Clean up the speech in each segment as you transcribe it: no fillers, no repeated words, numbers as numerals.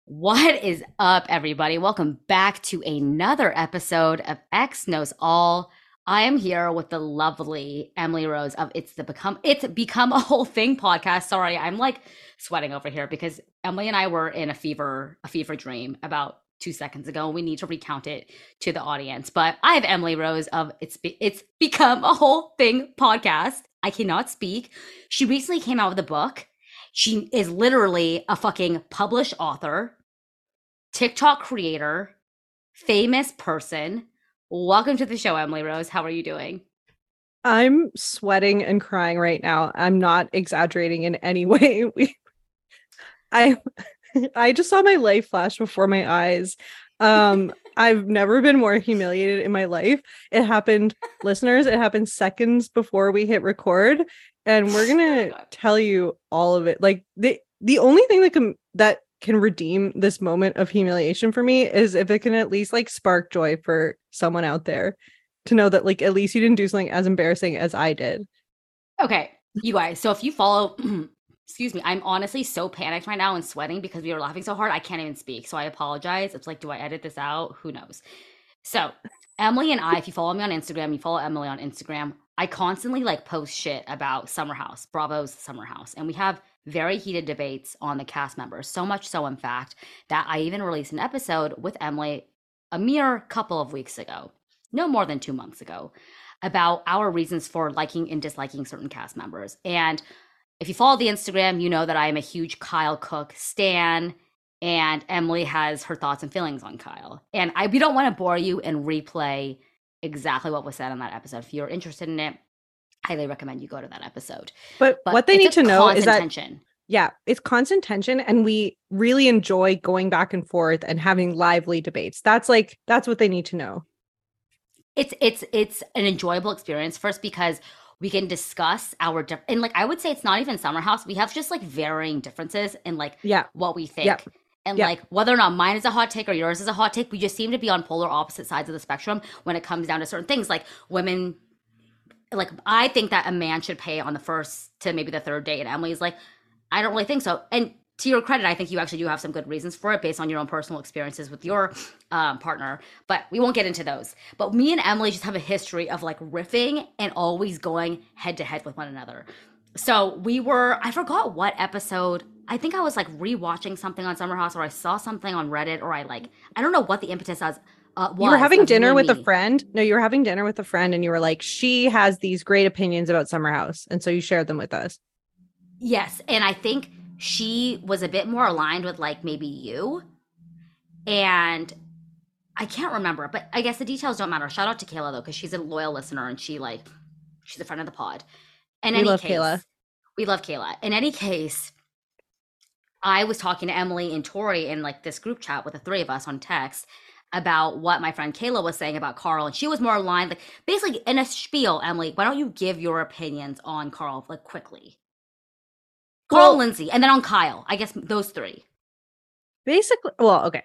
What is up, everybody? Welcome back to another episode of X Knows All. I am here with the lovely Emily Rose of It's Become a Whole Thing podcast. Sorry, I'm like sweating over here because Emily and I were in a fever dream about 2 seconds ago. We need to recount it to the audience. But I have Emily Rose of It's Become a Whole Thing podcast. I cannot speak. She recently came out with a book. She is literally a fucking published author, TikTok creator, famous person. Welcome to the show, Emily Rose. How are you doing? I'm sweating and crying right now. I'm not exaggerating in any way. I I just saw my life flash before my eyes. I've never been more humiliated in my life. It happened, listeners, it happened seconds before we hit record, and we're Oh my gonna God. tell you all of it. Like the only thing that can redeem this moment of humiliation for me is if it can at least like spark joy for someone out there to know that like at least you didn't do something as embarrassing as I did. Okay, you guys. So if you follow, excuse me, I'm honestly so panicked right now and sweating because we were laughing so hard. I can't even speak. So I apologize. It's like, do I edit this out? Who knows? So Emily and I, if you follow me on Instagram, you follow Emily on Instagram. I constantly like post shit about Summer House, Bravo's Summer House, and we have very heated debates on the cast members. So much so, in fact, that I even released an episode with Emily a mere couple of weeks ago, no more than 2 months ago, about our reasons for liking and disliking certain cast members. And if you follow the Instagram, you know that I am a huge Kyle Cook stan, and Emily has her thoughts and feelings on Kyle. And we don't want to bore you and replay exactly what was said on that episode. If you're interested in it, highly recommend you go to that episode. But But what they it's need a to know is constant that, tension. yeah, it's constant tension, and we really enjoy going back and forth and having lively debates. That's what they need to know. It's an enjoyable experience first because we can discuss and like I would say it's not even Summer House. We have just like varying differences in like Yeah, what we yeah, think. And yeah. like whether or not mine is a hot take or yours is a hot take, we just seem to be on polar opposite sides of the spectrum when it comes down to certain things. Like women, like I think that a man should pay on the first to maybe the third date, and Emily's like, I don't really think so. And to your credit, I think you actually do have some good reasons for it based on your own personal experiences with your partner. But we won't get into those. But me and Emily just have a history of like riffing and always going head to head with one another. So I forgot what episode. I think I was like rewatching something on Summer House, or I saw something on Reddit, or I don't know what the impetus You were was having of you dinner and with a me. friend. No, you were having dinner with a friend, and you were like, she has these great opinions about Summer House, and so you shared them with us. Yes, and I think she was a bit more aligned with like maybe you, and I can't remember, but I guess the details don't matter. Shout out to Kayla though, because she's a loyal listener and she's a friend of the pod. In We any love Kayla. case, we love Kayla. In any case, I was talking to Emily and Tori in like this group chat with the three of us on text about what my friend Kayla was saying about Carl, and she was more aligned, like basically in a spiel. Emily, why don't you give your opinions on Carl like quickly? Carl and Well, Lindsay, and then on Kyle. I guess those three. basically, well, okay.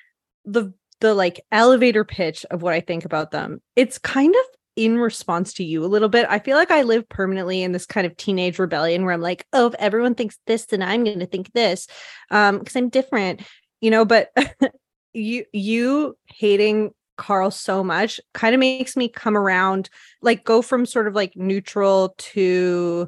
The like elevator pitch of what I think about them, it's kind of in response to you a little bit. I feel like I live permanently in this kind of teenage rebellion where I'm like, oh, if everyone thinks this, then I'm going to think this, because I'm different, but you hating Carl so much kind of makes me come around, like go from sort of like neutral to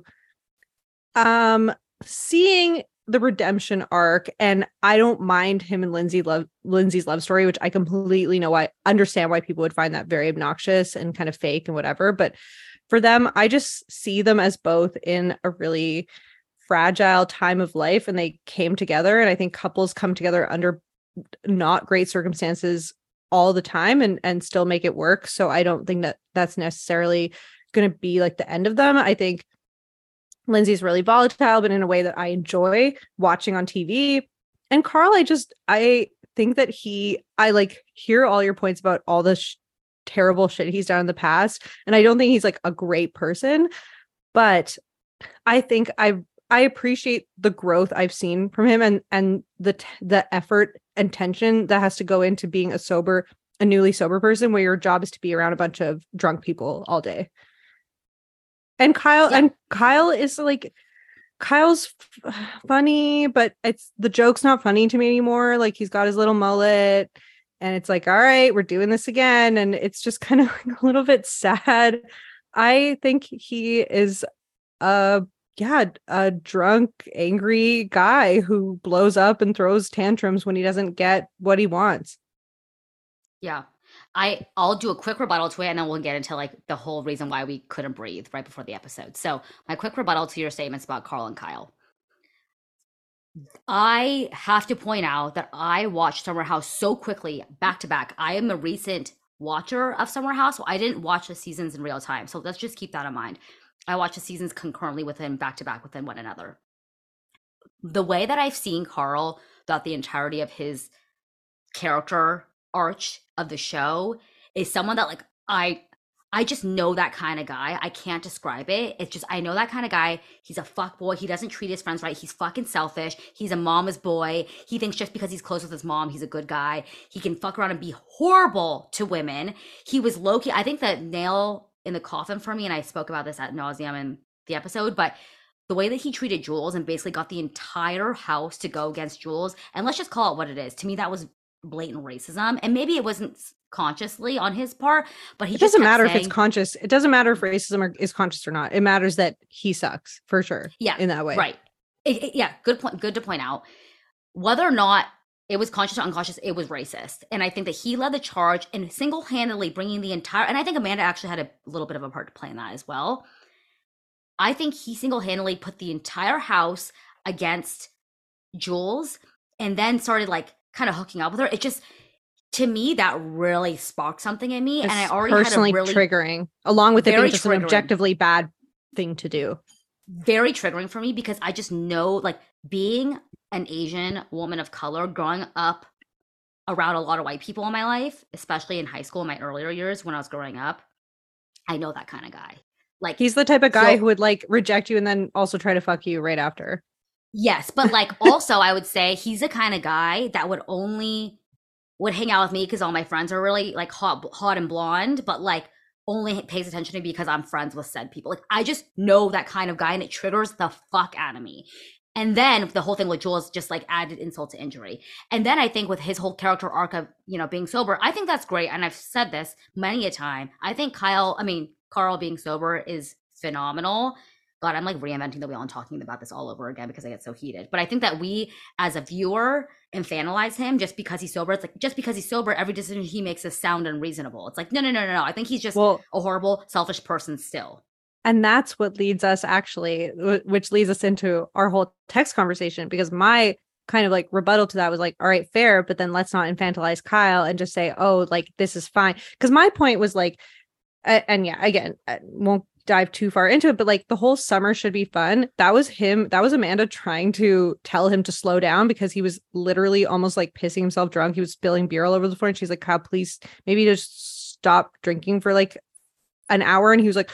um seeing the redemption arc. And I don't mind him and Lindsay's love story, which I completely know, I understand why people would find that very obnoxious and kind of fake and whatever. But for them, I just see them as both in a really fragile time of life, and they came together. And I think couples come together under not great circumstances all the time and still make it work. So I don't think that that's necessarily going to be like the end of them. I think Lindsay's really volatile, but in a way that I enjoy watching on TV. And Carl, I think that I like hear all your points about all the terrible shit he's done in the past. And I don't think he's like a great person, but I think I appreciate the growth I've seen from him, and the effort and tension that has to go into being a newly sober person where your job is to be around a bunch of drunk people all day. And Yeah. Kyle is like, Kyle's funny, but it's the joke's not funny to me anymore. Like he's got his little mullet and it's like, all right, we're doing this again. And it's just kind of like a little bit sad. I think he is a drunk, angry guy who blows up and throws tantrums when he doesn't get what he wants. Yeah. I'll do a quick rebuttal to it and then we'll get into like the whole reason why we couldn't breathe right before the episode. So, my quick rebuttal to your statements about Carl and Kyle. I have to point out that I watched Summer House so quickly back to back. I am a recent watcher of Summer House, so I didn't watch the seasons in real time. So let's just keep that in mind. I watched the seasons concurrently within back to back within one another. The way that I've seen Carl throughout the entirety of his character arch of the show is someone that like I just know that kind of guy. I can't describe it. It's just I know that kind of guy. He's a fuck boy. He doesn't treat his friends right. He's fucking selfish. He's a mama's boy. He thinks just because he's close with his mom, he's a good guy. He can fuck around and be horrible to women. He was low-key. I think the nail in the coffin for me, and I spoke about this at nauseum in the episode, but the way that he treated Jules and basically got the entire house to go against Jules, and let's just call it what it is. To me, that was blatant racism, and maybe it wasn't consciously on his part, but he It doesn't matter saying, if it's conscious. It doesn't matter if racism is conscious or not. It matters that he sucks for sure. Yeah, in that way, right? Yeah, good point. Good to point out. Whether or not it was conscious or unconscious, it was racist, and I think that he led the charge in single-handedly bringing the entire. And I think Amanda actually had a little bit of a part to play in that as well. I think he single-handedly put the entire house against Jules, and then started like kind of hooking up with her. It just to me that really sparked something in me, it's and I already personally had a really triggering, along with it being just triggering. an objectively bad thing to do. Very triggering for me because I just know, like, being an Asian woman of color, growing up around a lot of white people in my life, especially in high school, in my earlier years when I was growing up, I know that kind of guy. Like, he's the type of guy who would like reject you and then also try to fuck you right after. Yes, but like also I would say he's the kind of guy that would hang out with me because all my friends are really like hot and blonde, but like only pays attention to me because I'm friends with said people. Like I just know that kind of guy, and it triggers the fuck out of me. And then the whole thing with Jules just like added insult to injury. And then I think with his whole character arc of, being sober, I think that's great. And I've said this many a time. I think Carl being sober is phenomenal. God, I'm like reinventing the wheel and talking about this all over again because I get so heated. But I think that we as a viewer infantilize him just because he's sober. It's like, just because he's sober, every decision he makes is sound and reasonable. It's like, no. I think he's just a horrible, selfish person still. And that's what leads us which leads us into our whole text conversation, because my kind of like rebuttal to that was like, all right, fair, but then let's not infantilize Kyle and just say, oh, like this is fine. Because my point was like, and yeah, again, I won't dive too far into it, but like the whole summer should be fun. That was Amanda trying to tell him to slow down because he was literally almost like pissing himself drunk. He was spilling beer all over the floor, and she's like, Kyle, please maybe just stop drinking for like an hour. And he was like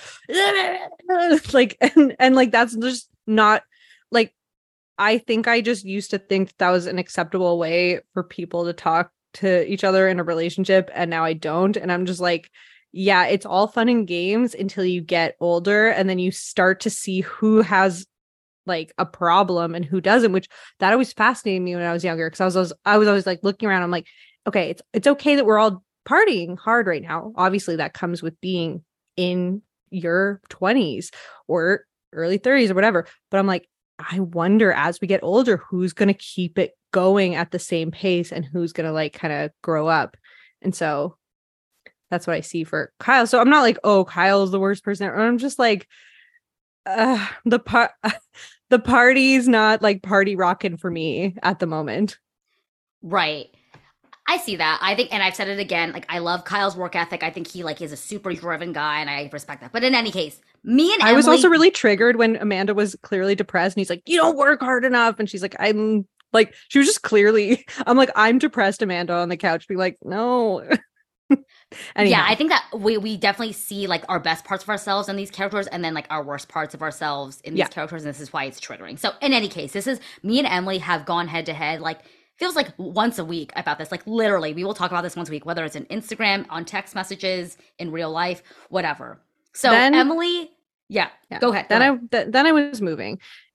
like and like that's just not like, I think I just used to think that was an acceptable way for people to talk to each other in a relationship, and now I don't. And I'm just like, yeah, it's all fun and games until you get older, and then you start to see who has like a problem and who doesn't, which that always fascinated me when I was younger, because I was always like looking around. I'm like, okay, it's okay that we're all partying hard right now. Obviously that comes with being in your 20s or early 30s or whatever, but I'm like, I wonder as we get older who's going to keep it going at the same pace and who's going to like kind of grow up. And so that's what I see for Kyle. So I'm not like, oh, Kyle's the worst person ever. I'm just like, the party's not like party rocking for me at the moment. Right. I see that. I think, and I've said it again, like I love Kyle's work ethic. I think he like is a super driven guy, and I respect that. But in any case, me and Emily, I was also really triggered when Amanda was clearly depressed, and he's like, you don't work hard enough. And she's like, I'm like, she was just clearly, I'm like, I'm depressed, Amanda, on the couch, being like, no. Yeah, I think that we definitely see like our best parts of ourselves in these characters, and then like our worst parts of ourselves in these characters, and this is why it's triggering. So in any case, this is me and Emily have gone head to head, like feels like once a week about this. Like literally, we will talk about this once a week, whether it's in Instagram, on text messages, in real life, whatever. So then, Emily, go ahead. Then I was moving,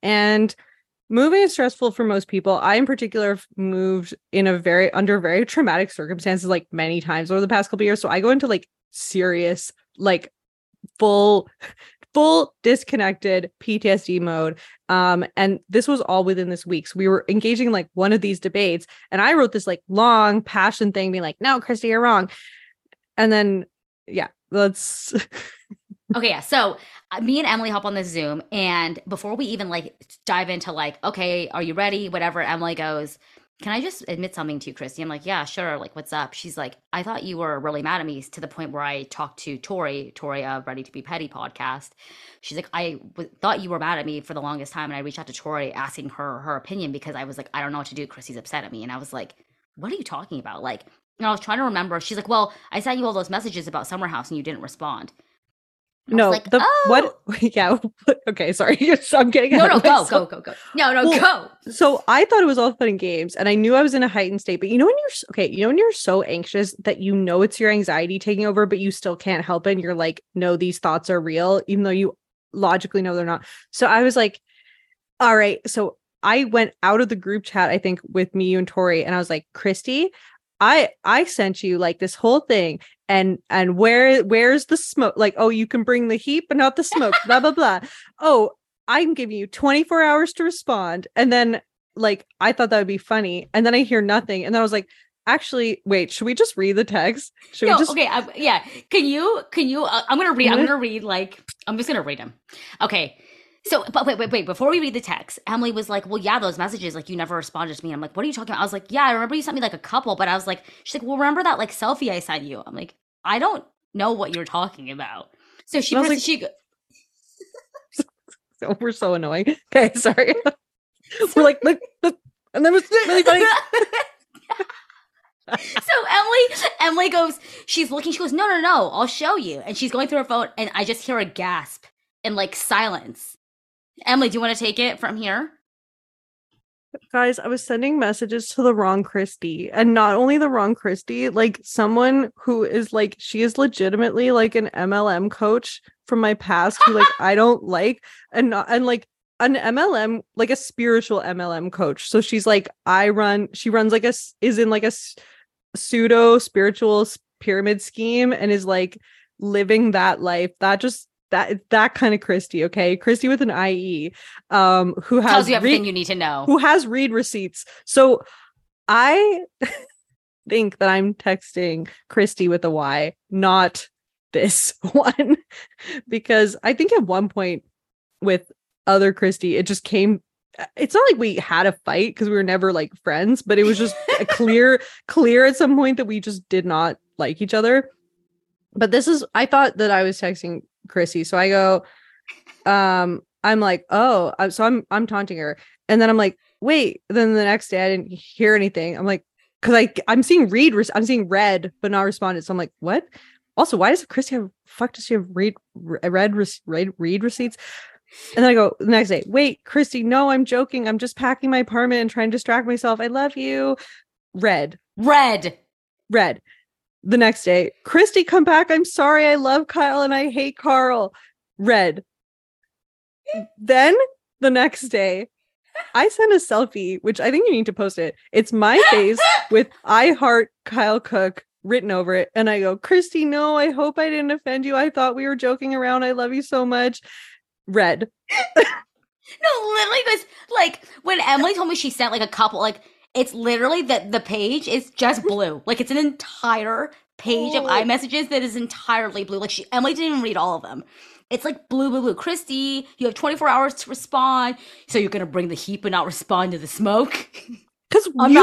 And moving is stressful for most people. I in particular have moved in under very traumatic circumstances like many times over the past couple of years. So I go into like serious, like full disconnected PTSD mode. And this was all within this week. So we were engaging in like one of these debates, and I wrote this like long passion thing being like, no, Christy, you're wrong. And then let's Okay, yeah. So me and Emily hop on this Zoom, and before we even like dive into like, okay, are you ready? Whatever, Emily goes, can I just admit something to you, Christy? I'm like, yeah, sure. Like, what's up? She's like, I thought you were really mad at me to the point where I talked to Tori of Ready to Be Petty podcast. She's like, thought you were mad at me for the longest time. And I reached out to Tori asking her opinion because I was like, I don't know what to do. Christy's upset at me. And I was like, what are you talking about? Like, I was trying to remember. She's like, well, I sent you all those messages about Summer House and you didn't respond. No, like, what? Yeah. Okay, sorry. I'm getting no. Go. No, go. So I thought it was all fun and games, and I knew I was in a heightened state. But when you're so anxious that it's your anxiety taking over, but you still can't help it. And you're like, no, these thoughts are real, even though you logically know they're not. So I was like, all right. So I went out of the group chat, I think, with me, you, and Tori, and I was like, Christy, I sent you like this whole thing, and where's the smoke? Like, oh, you can bring the heat but not the smoke, blah blah blah. Oh, I'm giving you 24 hours to respond. And then like I thought that would be funny, and then I hear nothing, and then I was like, actually, wait, should we just read the text? Should we just okay, yeah, can you I'm gonna read like, I'm just gonna read them. Okay. So, but wait, before we read the text, Emily was like, well, yeah, those messages, like, you never responded to me. I'm like, what are you talking about? I was like, yeah, I remember you sent me like a couple, but I was like, she's like, well, remember that like selfie I sent you? I'm like, I don't know what you're talking about. So she was like, so we're so annoying. Okay, sorry. We're like, and then it was really funny. So Emily goes, she's looking, she goes, no, I'll show you. And she's going through her phone, and I just hear a gasp and like silence. Emily, do you want to take it from here? Guys, I was sending messages to the wrong Christy, and not only the wrong Christy, like someone who is like, she is legitimately like an MLM coach from my past who like I don't like, and like an MLM, like a spiritual MLM coach. So she's like, she runs like is in like a pseudo spiritual pyramid scheme and is like living that life. That kind of Christy, okay? Christy with an IE, who has tells you everything you need to know. Who has read receipts. So I think that I'm texting Christy with a Y, not this one, because I think at one point with other Christy, it just came. It's not like we had a fight because we were never like friends, but it was just clear at some point that we just did not like each other. But I thought that I was texting Chrissy. So I go, I'm like, oh, I'm taunting her. And then I'm like, wait, then the next day I didn't hear anything. I'm like, because I'm seeing read, but not responded. So I'm like, what? Also, why does Chrissy does she have read receipts? And then I go the next day, wait, Christy, no, I'm joking. I'm just packing my apartment and trying to distract myself. I love you. Read. The next day, Christy, come back. I'm sorry. I love Kyle and I hate Carl. Read. Then the next day, I sent a selfie, which I think you need to post it. It's my face with I heart Kyle Cook written over it. And I go, Christy, no, I hope I didn't offend you. I thought we were joking around. I love you so much. Read. No, literally, this, like, when Emily told me she sent like a couple, like, it's literally that the page is just blue. Like, it's an entire page of iMessages that is entirely blue. Like, Emily didn't even read all of them. It's like blue. Christy, you have 24 hours to respond. So you're gonna bring the heat but not respond to the smoke? Because I'm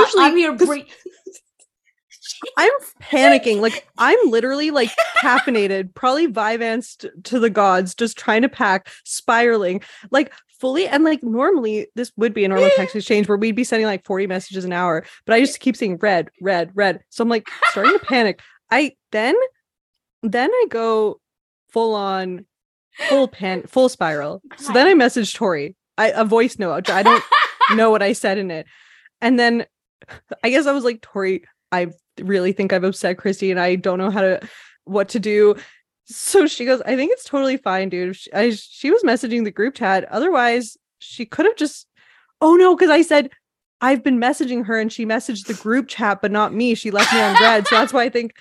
panicking. Like, I'm literally like caffeinated, probably Vyvanse to the gods, just trying to pack, spiraling, like fully. And like normally this would be a normal text exchange where we'd be sending like 40 messages an hour, but I just keep seeing red. So I'm like starting to panic. Then I go full spiral. So then I messaged Tori, a voice note. I don't know what I said in it. And then I guess I was like, Tori, I really think I've upset Christy and I don't know what to do. So she goes, I think it's totally fine, dude. She was messaging the group chat. Otherwise, she could have just, oh no, because I said I've been messaging her and she messaged the group chat, but not me. She left me on red. So that's why I think.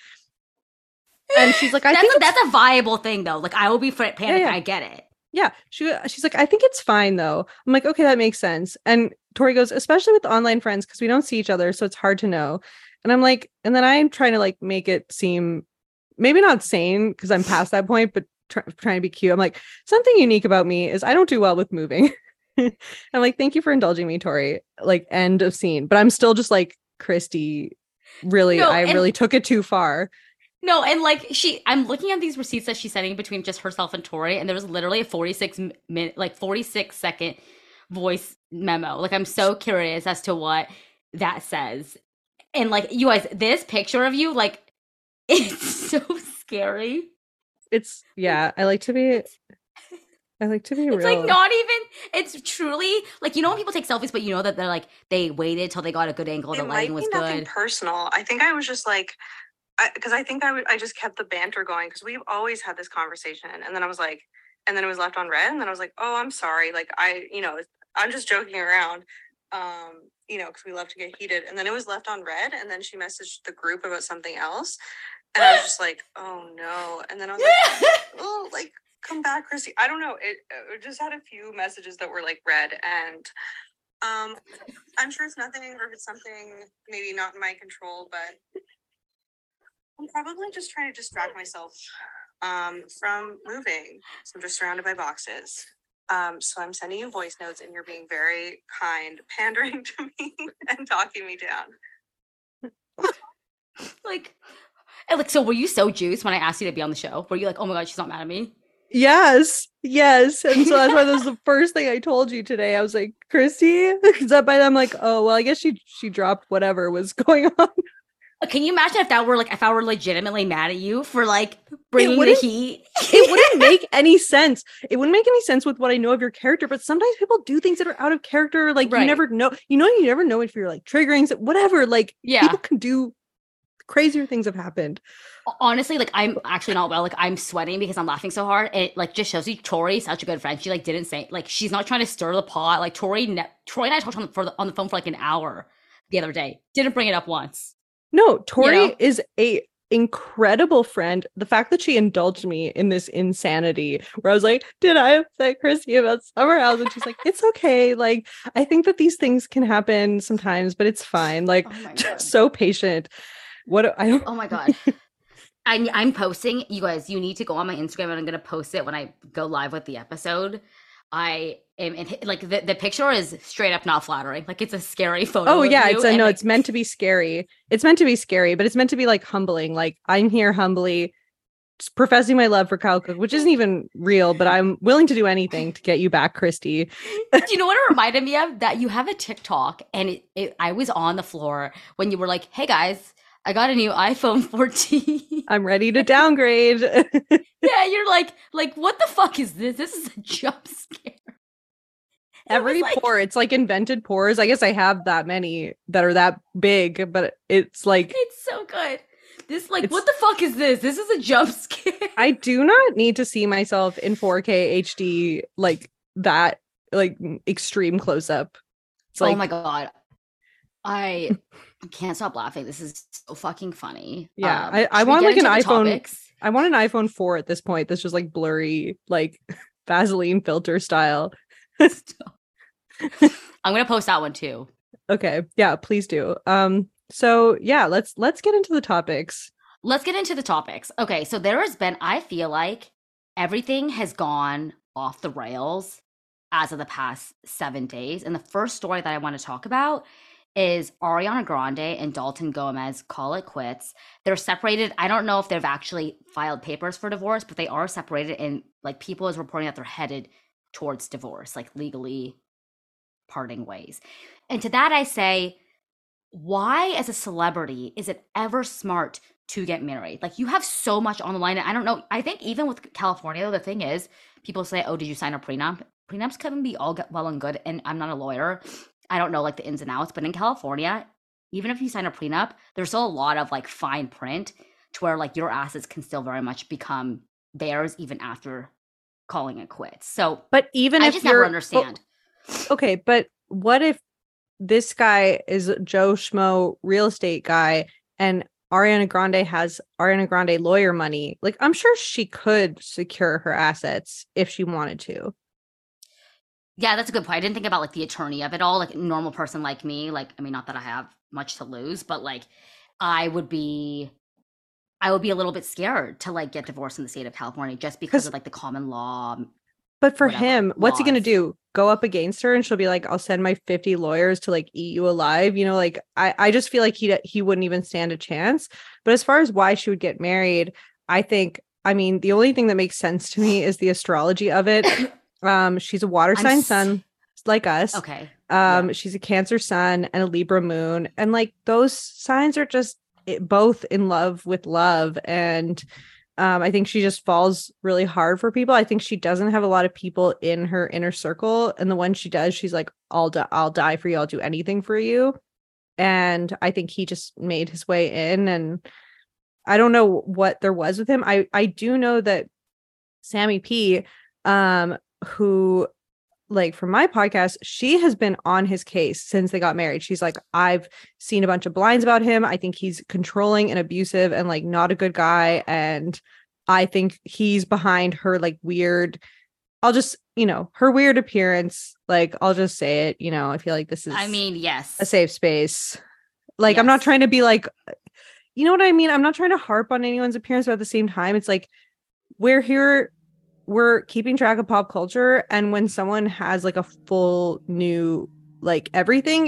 And she's like, that's a viable thing though. Like I will be panicked. Yeah. I get it. Yeah. She's like, I think it's fine though. I'm like, okay, that makes sense. And Tori goes, especially with online friends, because we don't see each other, so it's hard to know. And I'm like, and then I'm trying to like make it seem maybe not sane because I'm past that point, but trying to be cute. I'm like, something unique about me is I don't do well with moving. I'm like, thank you for indulging me, Tori. Like, end of scene. But I'm still just like, Christy, really, I really took it too far. No, and like I'm looking at these receipts that she's sending between just herself and Tori, and there was literally a 46-second voice memo. Like, I'm so curious as to what that says. And like, you guys, this picture of you, like, it's so scary. It's I like to be real. It's like not even, it's truly like, you know, when people take selfies, but you know that they're like, they waited till they got a good angle, the lighting was good. Nothing personal. I think I was just like, because I think I just kept the banter going because we've always had this conversation, and then I was like, and then it was left on red, and then I was like, oh, I'm sorry, like I'm just joking around, because we love to get heated, and then it was left on red, and then she messaged the group about something else, and I was just like, oh no, and then I was like, oh, like, come back, Christy. I don't know, it just had a few messages that were like red, and I'm sure it's nothing, or if it's something maybe not in my control, but I'm probably just trying to distract myself from moving. So I'm just surrounded by boxes. So I'm sending you voice notes, and you're being very kind, pandering to me and talking me down. Like, so were you so juiced when I asked you to be on the show? Were you like, oh my God, she's not mad at me? Yes. And so that's why that was the first thing I told you today. I was like, Christy, because by then I'm like, oh, well, I guess she dropped whatever was going on. Can you imagine if I were legitimately mad at you for like bringing the heat? It wouldn't make any sense. It wouldn't make any sense with what I know of your character. But sometimes people do things that are out of character. Like You never know. You never know if you're like triggering whatever. Like people can do crazier things have happened. Honestly, like I'm actually not well. Like I'm sweating because I'm laughing so hard. It like just shows you Tori's such a good friend. She like didn't say like she's not trying to stir the pot. Like Troy and I talked on the phone for like an hour the other day. Didn't bring it up once. No, Tori is a incredible friend. The fact that she indulged me in this insanity where I was like, did I upset Christy about Summer House? And she's like, it's okay. Like, I think that these things can happen sometimes, but it's fine. Like, just so patient. Oh my God. I'm posting, you guys, you need to go on my Instagram, and I'm going to post it when I go live with the episode. I am like the picture is straight up not flattering. Like it's a scary photo. Oh yeah, it's meant to be scary. It's meant to be scary, but it's meant to be like humbling. Like I'm here humbly just professing my love for Kyle Cooke, which isn't even real, but I'm willing to do anything to get you back, Christy. Do you know what it reminded me of? That you have a TikTok, and I was on the floor when you were like, "Hey guys, I got a new iPhone 14. I'm ready to downgrade." Yeah, you're like, what the fuck is this? This is a jump scare. Every pore, it's like invented pores. I guess I have that many that are that big, but it's like... It's so good. This, like, what the fuck is this? This is a jump scare. I do not need to see myself in 4K HD, like, that, like, extreme close-up. It's like, oh my God. I can't stop laughing. This is so fucking funny. Yeah, I want like an iPhone. Topics? I want an iPhone 4 at this point. That's just like blurry, like Vaseline filter style. I'm gonna post that one too. Okay, yeah, please do. So yeah, let's get into the topics. Okay, so there has been, I feel like everything has gone off the rails as of the past 7 days, and the first story that I want to talk about is Ariana Grande and Dalton Gomez call it quits. They're separated. I don't know if they've actually filed papers for divorce, but they are separated, and like people is reporting that they're headed towards divorce, like legally parting ways. And to that I say, why as a celebrity is it ever smart to get married? Like you have so much on the line. And I don't know. I think even with California, the thing is people say, oh, did you sign a prenup? Prenups can be all well and good. And I'm not a lawyer. I don't know like the ins and outs, but in California, even if you sign a prenup, there's still a lot of like fine print to where like your assets can still very much become theirs even after calling it quits. So, but even I if just never understand. Okay, but what if this guy is Joe Schmo real estate guy and Ariana Grande has Ariana Grande lawyer money? Like, I'm sure she could secure her assets if she wanted to. Yeah, that's a good point. I didn't think about like the attorney of it all. Like a normal person like me, like I mean, not that I have much to lose, but like I would be I would be a little bit scared to like get divorced in the state of California just because Because of like the common law, But for whatever him, what's he gonna laws. do? Go up against her and she'll be like, I'll send my 50 lawyers to like eat you alive. You know, like I just feel like he wouldn't even stand a chance. But as far as why she would get married, I mean, the only thing that makes sense to me is the astrology of it. She's a water I'm sign s- sun, like us. okay. Yeah. She's a Cancer sun and a Libra moon. And like those signs are just both in love with love. And I think she just falls really hard for people. I think she doesn't have a lot of people in her inner circle, and the one she does, she's like, I'll die for you. I'll do anything for you." And I think he just made his way in, and I don't know what there was with him. I do know that Sammy P, who like from my podcast, she has been on his case since they got married. She's like, I've seen a bunch of blinds about him. I think he's controlling and abusive and like not a good guy. And I think he's behind her like weird, I'll just, her weird appearance. Like, I'll just say it, I feel like this I is mean, a yes. safe space. Like, I'm not Yes. trying to be like, you know what I mean? I'm not trying to harp on anyone's appearance, but at the same time, it's like, we're here, we're keeping track of pop culture, and when someone has like a full new like everything,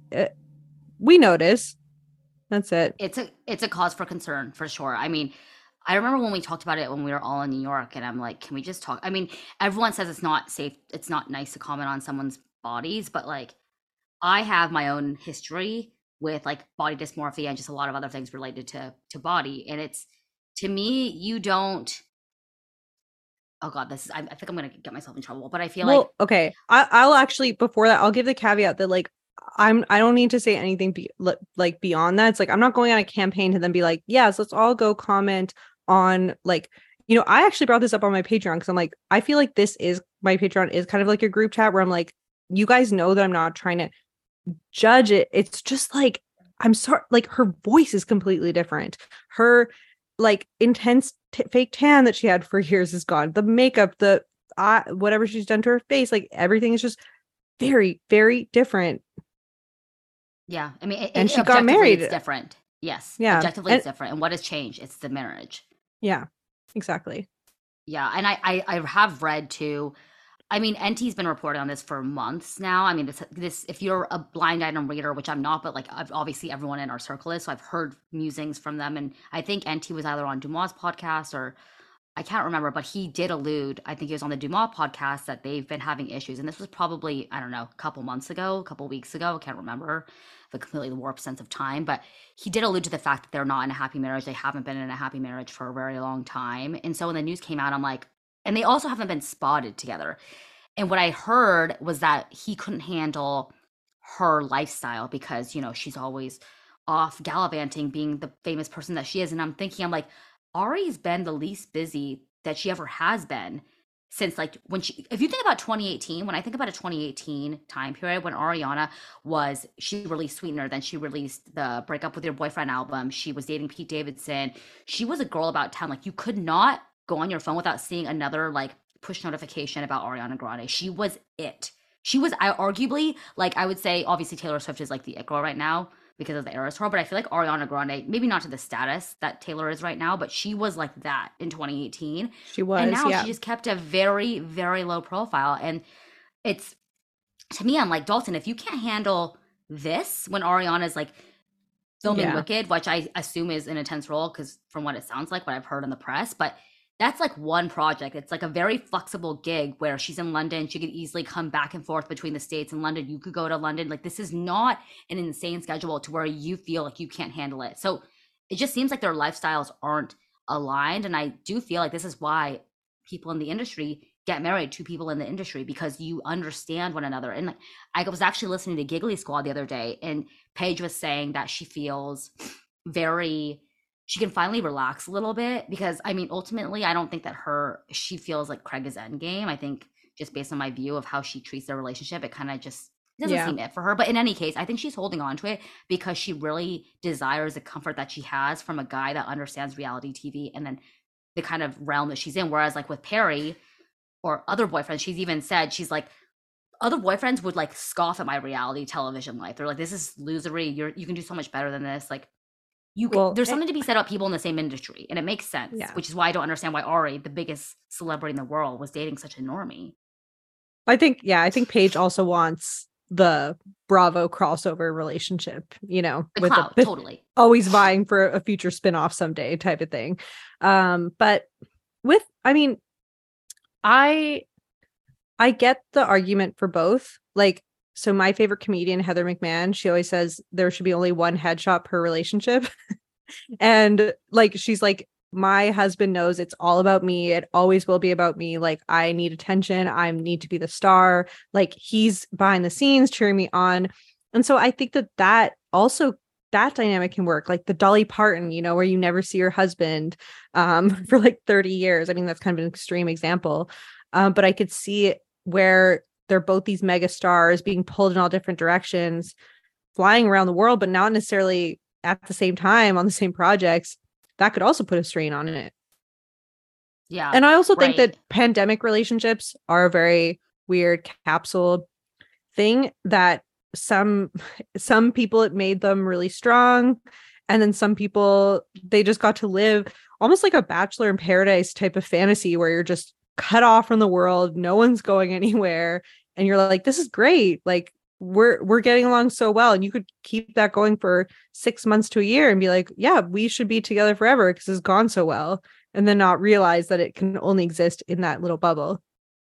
we notice. That's it. It's a cause for concern for sure. I mean, I remember when we talked about it when we were all in New York, and I'm like, can we just talk? I mean, everyone says it's not safe, it's not nice to comment on someone's bodies, but like I have my own history with like body dysmorphia and just a lot of other things related to body, and it's to me, you don't. Oh God, I think I'm gonna get myself in trouble, but I feel like Well, okay, I'll actually, before that, I'll give the caveat that like I don't need to say anything like beyond that. It's like I'm not going on a campaign to then be like, yes, let's all go comment on like, I actually brought this up on my Patreon because I'm like, I feel like my Patreon is kind of like a group chat where I'm like, you guys know that I'm not trying to judge it. It's just like, I'm sorry, like her voice is completely different. Her like intense fake tan that she had for years is gone. The makeup, the whatever she's done to her face, like everything is just very, very different. yeah, I mean, And she got objectively, it's married. different. Yes, Yeah. objectively, it's different. And what has changed? It's the marriage. Yeah, exactly. Yeah, and I have read too. I mean, NT's been reporting on this for months now. I mean, this if you're a blind item reader, which I'm not, but like obviously everyone in our circle is, so I've heard musings from them, and I think NT was either on Dumois' podcast or I can't remember, but he did allude, I think he was on the Dumas podcast, that they've been having issues. And this was probably, I don't know, a couple months ago, a couple weeks ago. I can't remember the completely warped sense of time. But he did allude to the fact that they're not in a happy marriage. They haven't been in a happy marriage for a very long time. And so when the news came out, I'm like, and they also haven't been spotted together. And what I heard was that he couldn't handle her lifestyle because, she's always off gallivanting, being the famous person that she is. And I'm like, Ari's been the least busy that she ever has been since like when if you think about 2018, when I think about a 2018 time period when she released Sweetener, then she released the Break Up With Your Boyfriend album, she was dating Pete Davidson, she was a girl about town. Like you could not go on your phone without seeing another like push notification about Ariana Grande. She was it. She was, I arguably, like I would say, obviously Taylor Swift is like the it girl right now because of the Eras tour, but I feel like Ariana Grande, maybe not to the status that Taylor is right now, but she was like that in 2018. She And was, now yeah. she just kept a very, very low profile. And it's, to me, I'm like, Dalton, if you can't handle this when Ariana's like filming Yeah. Wicked, which I assume is an intense role because from what it sounds like, what I've heard in the press, but that's like one project. It's like a very flexible gig where she's in London. She could easily come back and forth between the States and London. You could go to London. Like this is not an insane schedule to where you feel like you can't handle it. So it just seems like their lifestyles aren't aligned. And I do feel like this is why people in the industry get married to people in the industry because you understand one another. And like, I was actually listening to Giggly Squad the other day, and Paige was saying that she feels she can finally relax a little bit because I mean ultimately I don't think that she feels like Craig is endgame. I think just based on my view of how she treats their relationship. It kind of just doesn't Yeah. seem it for her. But in any case, I think she's holding on to it because she really desires the comfort that she has from a guy that understands reality TV and then the kind of realm that she's in. Whereas like with Perry or other boyfriends, she's even said, she's like, other boyfriends would like scoff at my reality television life. They're like, this is losery. You can do so much better than this. Like Well, there's something to be said about people in the same industry, and it makes sense, yeah. which is why I don't understand why Ari, the biggest celebrity in the world, was dating such a normie. I think Paige also wants the Bravo crossover relationship, The with clout, the totally. always vying for a future spinoff someday type of thing. But I mean, I get the argument for both. Like, so my favorite comedian, Heather McMahon, she always says there should be only one headshot per relationship. And like, she's like, my husband knows it's all about me. It always will be about me. Like, I need attention. I need to be the star. Like, he's behind the scenes cheering me on. And so I think that also that dynamic can work. Like the Dolly Parton, where you never see your husband for like 30 years. I mean, that's kind of an extreme example. But I could see it where they're both these mega stars being pulled in all different directions, flying around the world, but not necessarily at the same time on the same projects. That could also put a strain on it. Yeah. And I also think right. that pandemic relationships are a very weird capsule thing that some people, it made them really strong. And then some people, they just got to live almost like a Bachelor in Paradise type of fantasy where you're just cut off from the world. No one's going anywhere. And you're like, this is great. Like, we're getting along so well. And you could keep that going for 6 months to a year and be like, yeah, we should be together forever because it's gone so well. And then not realize that it can only exist in that little bubble.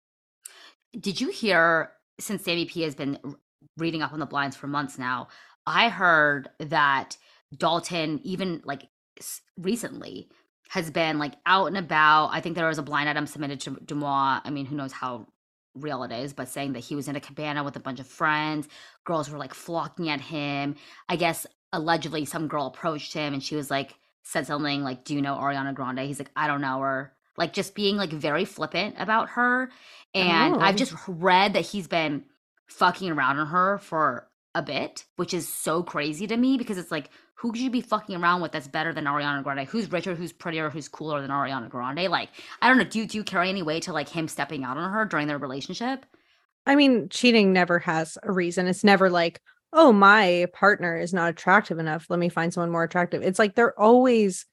Did you hear, since Sammy P has been reading up on the blinds for months now, I heard that Dalton, even like recently, has been like out and about. I think there was a blind item submitted to DeuxMoi. I mean, who knows how real it is, but saying that he was in a cabana with a bunch of friends. Girls were like flocking at him. I guess allegedly some girl approached him and she was like, said something like, do you know Ariana Grande? He's like, I don't know her. Like just being like very flippant about her. And I've just read that he's been fucking around on her for a bit, which is so crazy to me because it's like, who could you be fucking around with that's better than Ariana Grande? Who's richer, who's prettier, who's cooler than Ariana Grande? Like, I don't know. Do you carry any weight to like him stepping out on her during their relationship? I mean, cheating never has a reason. It's never like, oh, my partner is not attractive enough. Let me find someone more attractive. It's like they're always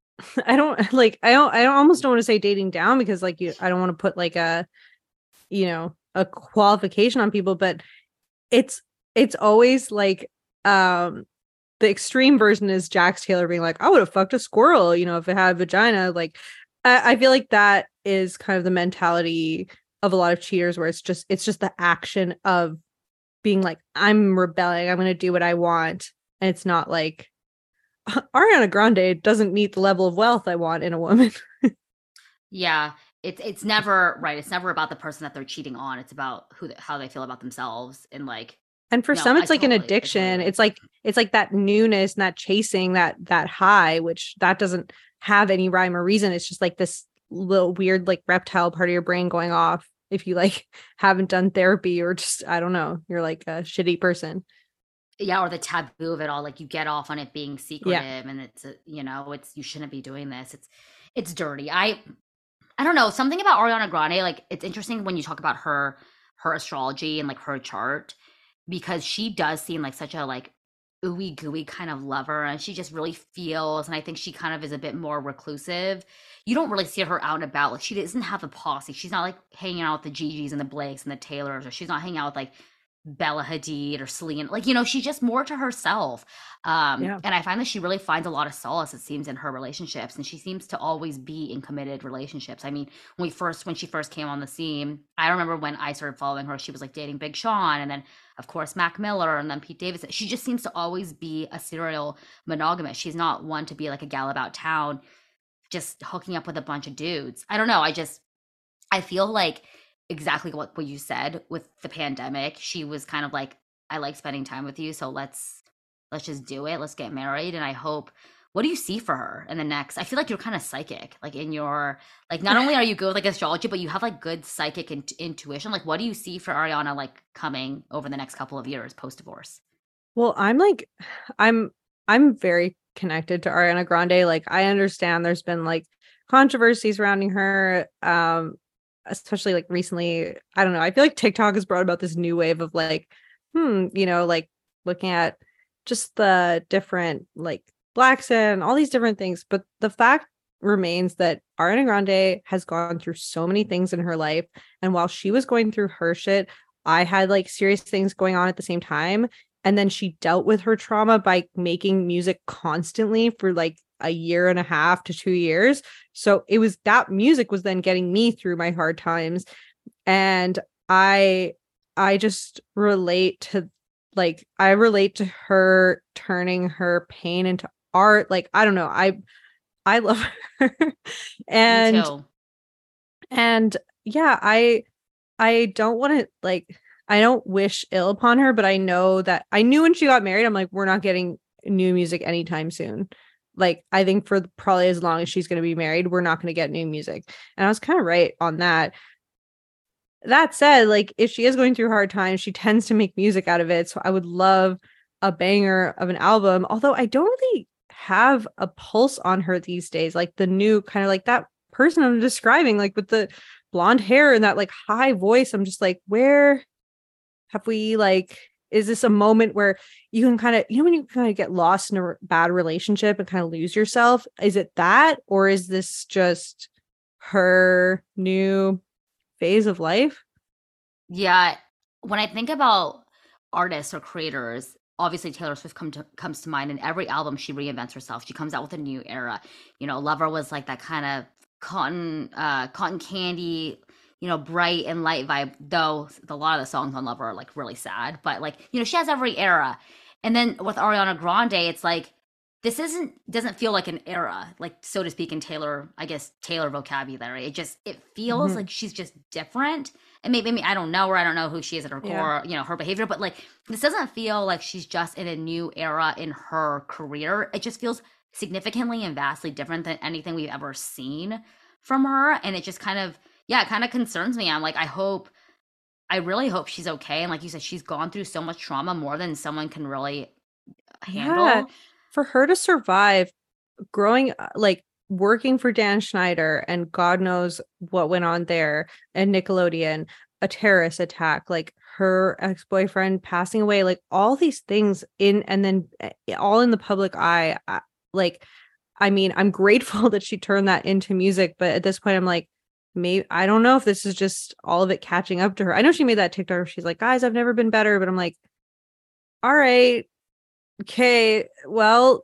I almost don't want to say dating down because like I don't want to put like a qualification on people, but it's always like the extreme version is Jax Taylor being like, I would have fucked a squirrel, if it had a vagina. Like I feel like that is kind of the mentality of a lot of cheaters where it's just the action of being like, I'm rebelling, I'm going to do what I want. And it's not like Ariana Grande doesn't meet the level of wealth I want in a woman. Yeah, it's never right. It's never about the person that they're cheating on. It's about how they feel about themselves and like. And for some, it's like an addiction. It's like that newness and that chasing that high, which that doesn't have any rhyme or reason. It's just like this little weird like reptile part of your brain going off if you like haven't done therapy or just I don't know, you're like a shitty person. Yeah, or the taboo of it all, like you get off on it being secretive, and it's it's you shouldn't be doing this. It's dirty. I don't know, something about Ariana Grande. Like it's interesting when you talk about her astrology and like her chart because she does seem like such a like ooey gooey kind of lover, and she just really feels. And I think she kind of is a bit more reclusive. You don't really see her out and about. Like she doesn't have a posse. She's not like hanging out with the Gigi's and the Blakes and the Taylors, or she's not hanging out with like Bella Hadid or Celine. Like, she's just more to herself. And I find that she really finds a lot of solace, it seems, in her relationships. And she seems to always be in committed relationships. I mean, when she first came on the scene, I remember when I started following her, she was like dating Big Sean and then of course Mac Miller and then Pete Davidson. She just seems to always be a serial monogamist. She's not one to be like a gal about town, just hooking up with a bunch of dudes. I don't know. I feel like exactly what you said with the pandemic. She was kind of like, I like spending time with you, so let's just do it. Let's get married. And I hope what do you see for her in the next? I feel like you're kind of psychic, like in your like not only are you good with like astrology, but you have like good psychic intuition. Like, what do you see for Ariana like coming over the next couple of years post divorce? Well, I'm like, I'm I'm very connected to Ariana Grande. Like, I understand there's been like controversy surrounding her, especially like recently. I don't know. I feel like TikTok has brought about this new wave of like, like looking at just the different like blacks and all these different things. But the fact remains that Ariana Grande has gone through so many things in her life, and while she was going through her shit, I had like serious things going on at the same time, and then she dealt with her trauma by making music constantly for like a year and a half to 2 years. So it was that music was then getting me through my hard times. And I I just relate to I relate to her turning her pain into art. Like, I don't know. I love her. Me and too. and yeah, I don't want to I don't wish ill upon her, but I know that I knew when she got married, I'm like, we're not getting new music anytime soon. Like, I think for probably as long as she's going to be married, we're not going to get new music. And I was kind of right on that. That said, like, if she is going through hard times, she tends to make music out of it. So I would love a banger of an album, although I don't really have a pulse on her these days. Like the new kind of like that person I'm describing, like with the blonde hair and that like high voice. I'm just like, where have we like, is this a moment where you can kind of, when you kind of get lost in a bad relationship and kind of lose yourself? Is it that, or is this just her new phase of life? Yeah, when I think about artists or creators, obviously Taylor Swift comes to mind. In every album, she reinvents herself. She comes out with a new era. Lover was like that kind of cotton candy, bright and light vibe. Though a lot of the songs on Lover are like really sad, but like she has every era. And then with Ariana Grande, it's like this doesn't feel like an era, like so to speak, in Taylor vocabulary. It feels Mhm. like she's just different. And maybe I don't know her. I don't know who she is at her Yeah. core, her behavior. But like this doesn't feel like she's just in a new era in her career. It just feels significantly and vastly different than anything we've ever seen from her. And it just kind of, yeah, it kind of concerns me. I'm like, I really hope she's okay. And like you said, she's gone through so much trauma, more than someone can really Yeah. handle. For her to survive growing like working for Dan Schneider and God knows what went on there, and Nickelodeon, a terrorist attack, like her ex-boyfriend passing away, like all these things in, and then all in the public eye. Like, I mean, I'm grateful that she turned that into music, but at this point I'm like, maybe I don't know if this is just all of it catching up to her. I know she made that TikTok where she's like, guys, I've never been better, but I'm like, all right, okay, well,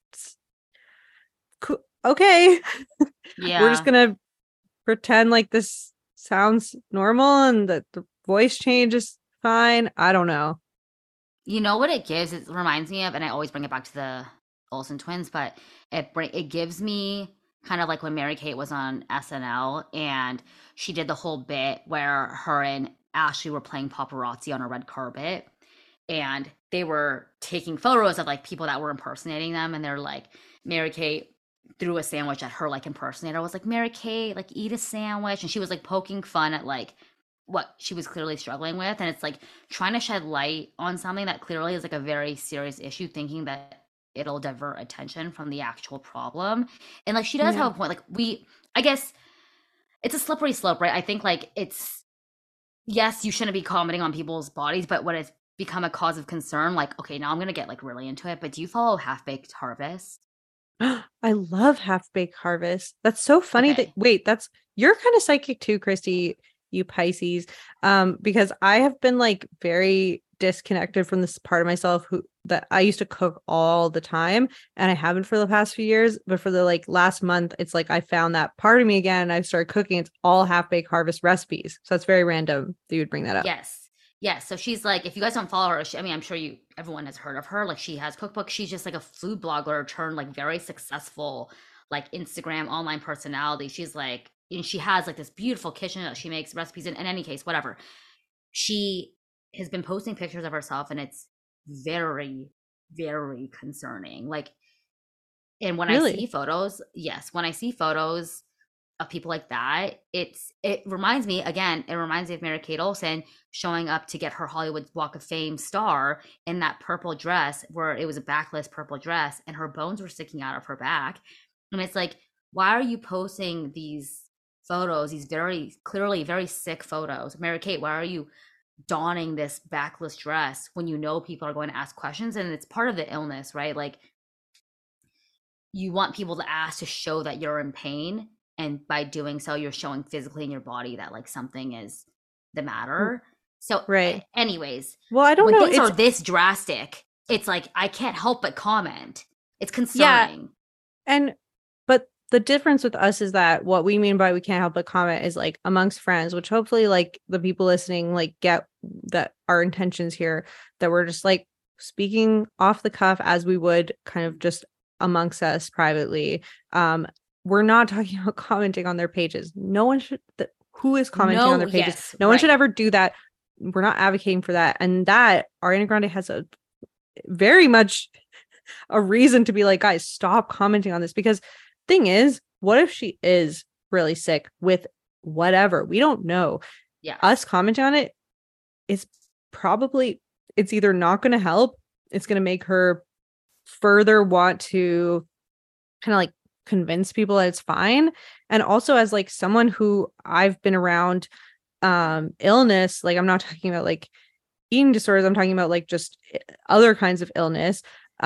okay. We're just Yeah. gonna pretend like this sounds normal and that the voice change is fine. I don't know. You know what it gives? It reminds me of, and I always bring it back to the Olsen twins, but it gives me kind of like when Mary Kate was on SNL and she did the whole bit where her and Ashley were playing paparazzi on a red carpet, and they were taking photos of like people that were impersonating them, and they're like, Mary Kate threw a sandwich at her like impersonator, was like, Mary Kate, like eat a sandwich, and she was like poking fun at like what she was clearly struggling with. And it's like trying to shed light on something that clearly is like a very serious issue, thinking that it'll divert attention from the actual problem. And like she does Yeah. have a point. Like I guess it's a slippery slope, right? I think like it's, yes, you shouldn't be commenting on people's bodies, but when it's become a cause of concern, like, okay, now I'm gonna get like really into it. But do you follow Half Baked Harvest? I love Half Baked Harvest. That's so funny that Okay. wait, that's you're kind of psychic too, Christy, you Pisces. Because I have been like very disconnected from this part of myself who that I used to cook all the time, and I haven't for the past few years, but for the like last month, it's like I found that part of me again and I've started cooking. It's all Half Baked Harvest recipes. So that's very random that you would bring that up. Yes. Yes. So she's like, if you guys don't follow her, I mean, I'm sure everyone has heard of her. Like, she has cookbooks. She's just like a food blogger turned like very successful, like Instagram online personality. She's like, and she has like this beautiful kitchen that she makes recipes in any case, whatever. She has been posting pictures of herself, and it's very, very concerning. Like, And when I see Really? photos, yes, when I see photos of people like that, it reminds me again, it reminds me of Mary Kate Olsen showing up to get her Hollywood Walk of Fame star in that purple dress where it was a backless purple dress and her bones were sticking out of her back. And it's like, why are you posting these photos, these very clearly very sick photos? Mary Kate, why are you donning this backless dress when you know people are going to ask questions and it's part of the illness, right? Like you want people to ask to show that you're in pain, and by doing so you're showing physically in your body that like something is the R- matter. So Right. anyways, Well, I don't when know. things It's are this drastic, it's like I can't help but comment. It's yeah, concerning. and but the difference with us is that what we mean by we can't help but comment is like amongst friends, which hopefully like the people listening like get that our intentions here, that we're just like speaking off the cuff as we would kind of just amongst us privately. We're not talking about commenting on their pages. No one should who is commenting on No, their pages. yes, No one should right. ever do that. We're not advocating for that. And that Ariana Grande has a very much a reason to be like, guys, stop commenting on this. Because thing is, what if she is really sick with whatever? We don't know. Yes. Us commenting on it is probably, it's either not going to help, it's going to make her further want to kind of like convince people that it's fine. And also as like someone who I've been around illness, like I'm not talking about like eating disorders, I'm talking about like just other kinds of illness,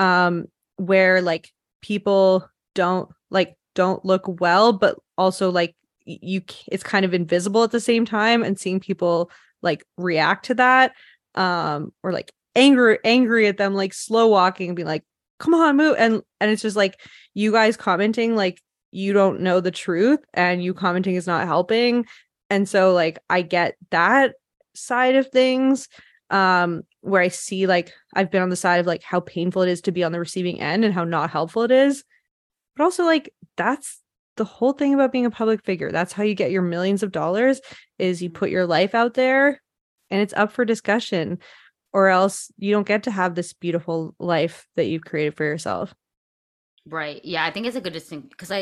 where like people don't look well, but also like it's kind of invisible at the same time, and seeing people like react to that, or like angry at them, like slow walking and being like, come on, move. And it's just like, you guys commenting like you don't know the truth, and you commenting is not helping. And so like I get that side of things, where I see like I've been on the side of like how painful it is to be on the receiving end and how not helpful it is. But also like that's the whole thing about being a public figure. That's how you get your millions of dollars, is you put your life out there and it's up for discussion, or else you don't get to have this beautiful life that you've created for yourself. Right. Yeah, I think it's a good distinction because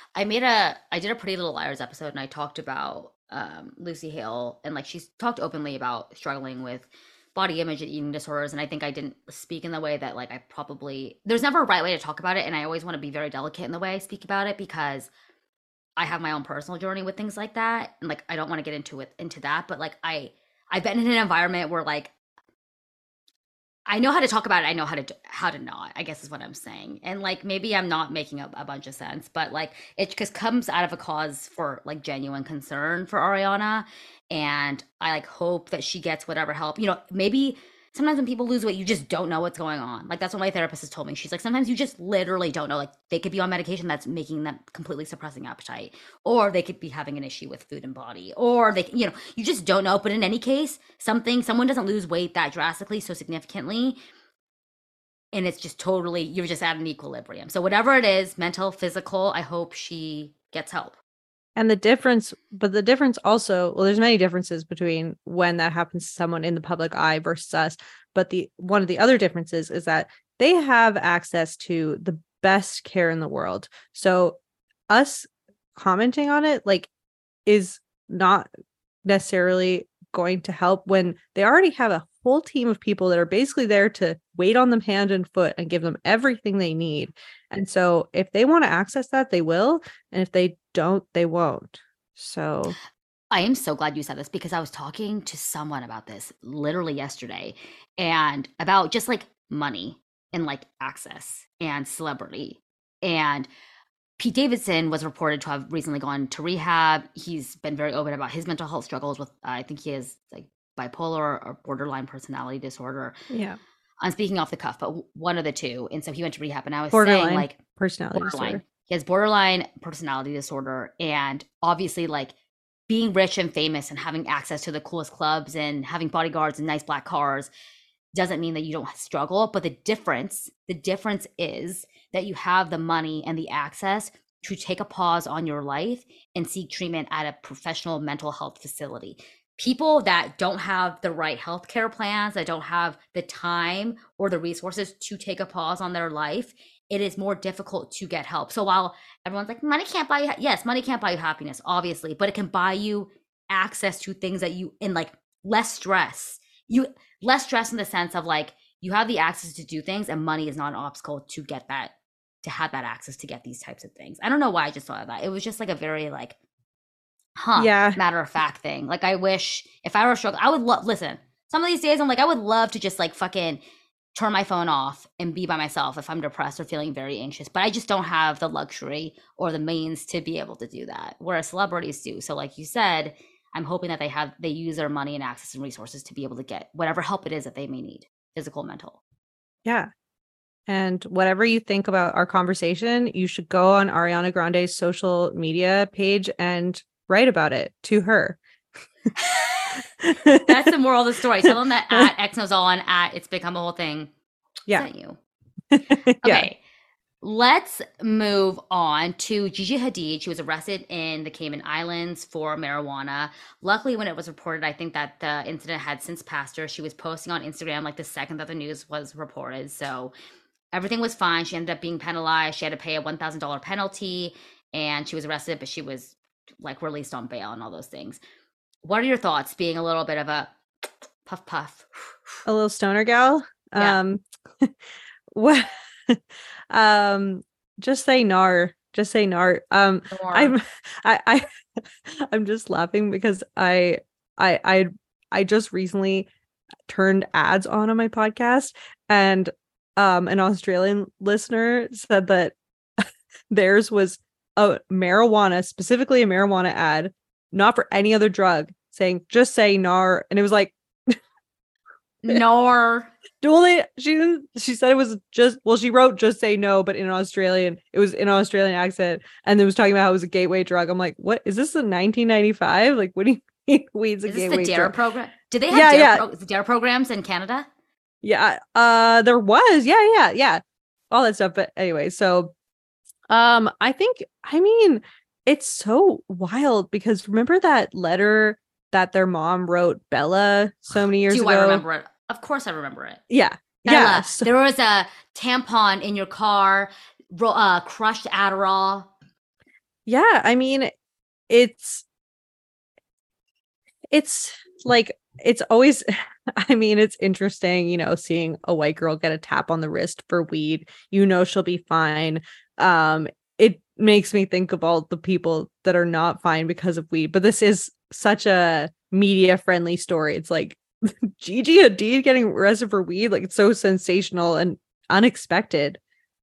I did a Pretty Little Liars episode and I talked about Lucy Hale, and like she's talked openly about struggling with body image and eating disorders, and I think I didn't speak in the way that like I probably there's never a right way to talk about it, and I always want to be very delicate in the way I speak about it because I have my own personal journey with things like that, and like I don't want to get into that, but like I've been in an environment where like I know how to talk about it. I know how to not, I guess is what I'm saying. And like maybe I'm not making a bunch of sense, but like it just comes out of a cause for like genuine concern for Ariana. And I like hope that she gets whatever help. You know, maybe sometimes when people lose weight, you just don't know what's going on. Like that's what my therapist has told me. She's like, sometimes you just literally don't know. Like they could be on medication that's making them completely suppressing appetite, or they could be having an issue with food and body, or they, you know, you just don't know. But in any case, someone doesn't lose weight that drastically, so significantly, and it's just totally, you're just at an equilibrium. So whatever it is, mental, physical, I hope she gets help. And the difference also, well, there's many differences between when that happens to someone in the public eye versus us. But the one of the other differences is that they have access to the best care in the world. So us commenting on it like is not necessarily going to help when they already have a whole team of people that are basically there to wait on them hand and foot and give them everything they need. And so if they want to access that, they will. And if they don't, they won't. So I am so glad you said this because I was talking to someone about this literally yesterday, and about just like money and like access and celebrity. And Pete Davidson was reported to have recently gone to rehab. He's been very open about his mental health struggles with, I think he has like bipolar or borderline personality disorder. yeah, I'm speaking off the cuff, but one of the two. And so he went to rehab, and I was saying borderline like personality borderline. disorder. He has borderline personality disorder, and obviously like being rich and famous and having access to the coolest clubs and having bodyguards and nice black cars doesn't mean that you don't struggle. But the difference is that you have the money and the access to take a pause on your life and seek treatment at a professional mental health facility. People that don't have the right healthcare plans, that don't have the time or the resources to take a pause on their life it is more difficult to get help. So while everyone's like, money can't buy you, yes, money can't buy you happiness, obviously, but it can buy you access to things that you, in like less stress. Less stress in the sense of like, you have the access to do things and money is not an obstacle to get that, to have that access to get these types of things. I don't know why I just thought of that. It was just like a very like, matter of fact thing. Like I wish if I were struggling, I would listen, some of these days I'm like, I would love to just like fucking turn my phone off and be by myself if I'm depressed or feeling very anxious. But I just don't have the luxury or the means to be able to do that, whereas celebrities do. So like you said, I'm hoping that they use their money and access and resources to be able to get whatever help it is that they may need, physical, mental. Yeah. And whatever you think about our conversation, you should go on Ariana Grande's social media page and write about it to her. That's the moral of the story. Tell them that at X knows all and at It's Become a Whole Thing. Yeah. You. Okay. Yeah. Let's move on to Gigi Hadid. She was arrested in the Cayman Islands for marijuana. Luckily, when it was reported, I think that the incident had since passed her. She was posting on Instagram like the second that the news was reported. So everything was fine. She ended up being penalized. She had to pay a $1,000 penalty and she was arrested, but she was like released on bail and all those things. What are your thoughts being a little bit of a puff? A little stoner gal? Yeah. What? Just say nar. Just say nar. I'm just laughing because I just recently turned ads on my podcast, and an Australian listener said that theirs was a marijuana, specifically a marijuana ad, not for any other drug, saying just say nar, and it was like Nor. She said it was just, well, she wrote just say no, but in Australian, it was in an Australian accent, and it was talking about how it was a gateway drug. I'm like, what is this in 1995? Like, what do you mean weed's a gateway Is this the DARE drug? program? Did they have DARE programs in Canada? Yeah, there was, yeah, all that stuff. But anyway, so I mean, it's so wild because remember that letter that their mom wrote Bella so many years ago? I remember it? Of course I remember it. Yeah. Bella, yeah. So there was a tampon in your car, crushed Adderall. Yeah. I mean, it's like, it's always, I mean, it's interesting, you know, seeing a white girl get a tap on the wrist for weed, you know, she'll be fine. It makes me think of all the people that are not fine because of weed, but this is such a media friendly story. It's like Gigi Hadid getting arrested for weed, like it's so sensational and unexpected.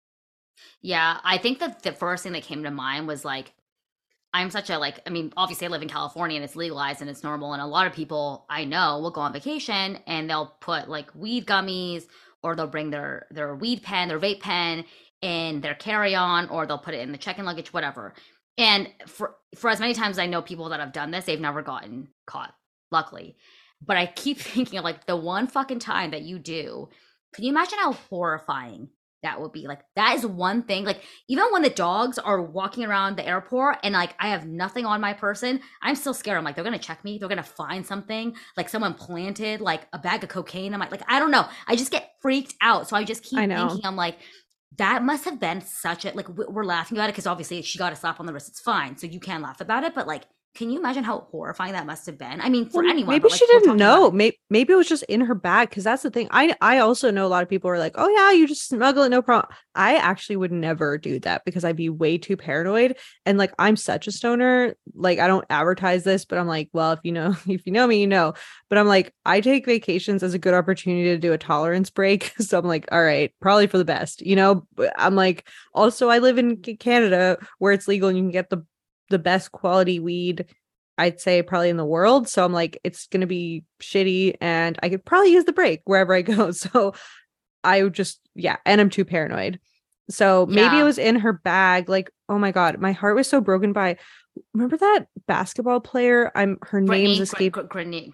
Yeah, I think that the first thing that came to mind was like, I'm such a like, I mean, obviously I live in California and it's legalized and it's normal. And a lot of people I know will go on vacation and they'll put like weed gummies or they'll bring their weed pen, their vape pen in their carry-on, or they'll put it in the check-in luggage, whatever. And for as many times I know people that have done this, they've never gotten caught, luckily. But I keep thinking of like the one fucking time that you do, can you imagine how horrifying that would be? Like that is one thing. Like even when the dogs are walking around the airport and like I have nothing on my person, I'm still scared. I'm like, they're gonna check me, they're gonna find something, like someone planted like a bag of cocaine. I'm like I don't know. I just get freaked out. So I just keep thinking, I'm like, that must have been such a, like we're laughing about it because obviously she got a slap on the wrist. It's fine. So you can laugh about it, but like, can you imagine how horrifying that must have been? I mean, for anyone. Maybe she didn't know. Maybe it was just in her bag. Because that's the thing. I also know a lot of people are like, oh yeah, you just smuggle it, no problem. I actually would never do that because I'd be way too paranoid. And like, I'm such a stoner. Like, I don't advertise this, but I'm like, well, if you know me, you know. But I'm like, I take vacations as a good opportunity to do a tolerance break. So I'm like, all right, probably for the best, you know. But I'm like, also, I live in Canada where it's legal and you can get the best quality weed, I'd say probably in the world. So I'm like, it's going to be shitty and I could probably use the break wherever I go. So I would just, and I'm too paranoid. So maybe it was in her bag. Like, oh my God, my heart was so broken by, remember that basketball player? Her name's escaped. Grenier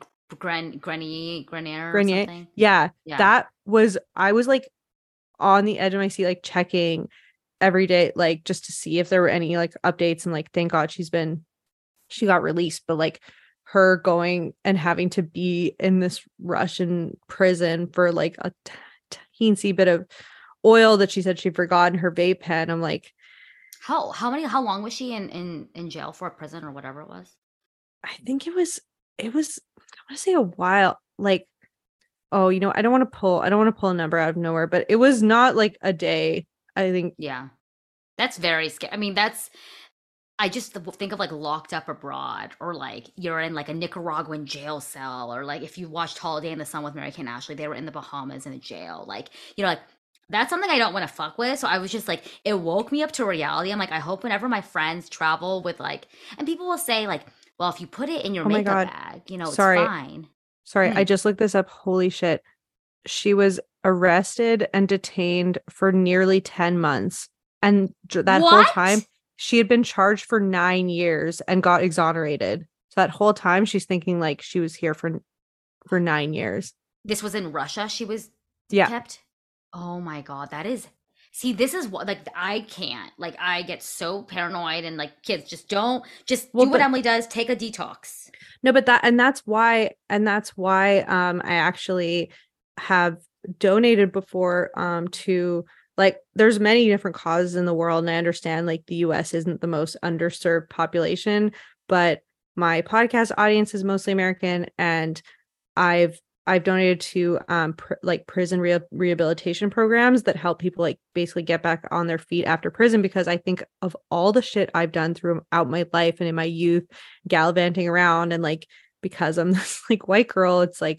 or something. Yeah. That was, I was like on the edge of my seat, like checking every day, like just to see if there were any like updates, and like thank God she got released, but like her going and having to be in this Russian prison for like a teensy bit of oil that she said she forgot in her vape pen. I'm like, How long was she in jail for, prison or whatever it was? I think it was I want to say a while. Like, oh, I don't want to pull a number out of nowhere, but it was not like a day. I think. Yeah. That's very scary. I mean, I just think of like Locked Up Abroad, or like you're in like a Nicaraguan jail cell, or like if you watched Holiday in the Sun with Mary Kate and Ashley, they were in the Bahamas in a jail. Like, like that's something I don't want to fuck with. So I was just like, it woke me up to reality. I'm like, I hope whenever my friends travel with like, and people will say like, well, if you put it in your Oh my makeup God. bag, Sorry. it's fine. Sorry, I just looked this up. Holy shit. She was arrested and detained for nearly 10 months. And that whole time, she had been charged for 9 years and got exonerated. So that whole time, she's thinking like she was here for 9 years. This was in Russia. She was Yeah. kept. Oh my God, that is. See, this is what, like, I can't. Like, I get so paranoid, and like, kids, just do what Emily does. Take a detox. No, but that's why I actually have donated before to, like, there's many different causes in the world, and I understand like the US isn't the most underserved population, but my podcast audience is mostly American, and I've donated to prison rehabilitation programs that help people like basically get back on their feet after prison, because I think of all the shit I've done throughout my life and in my youth, gallivanting around, and like, because I'm this like white girl, it's like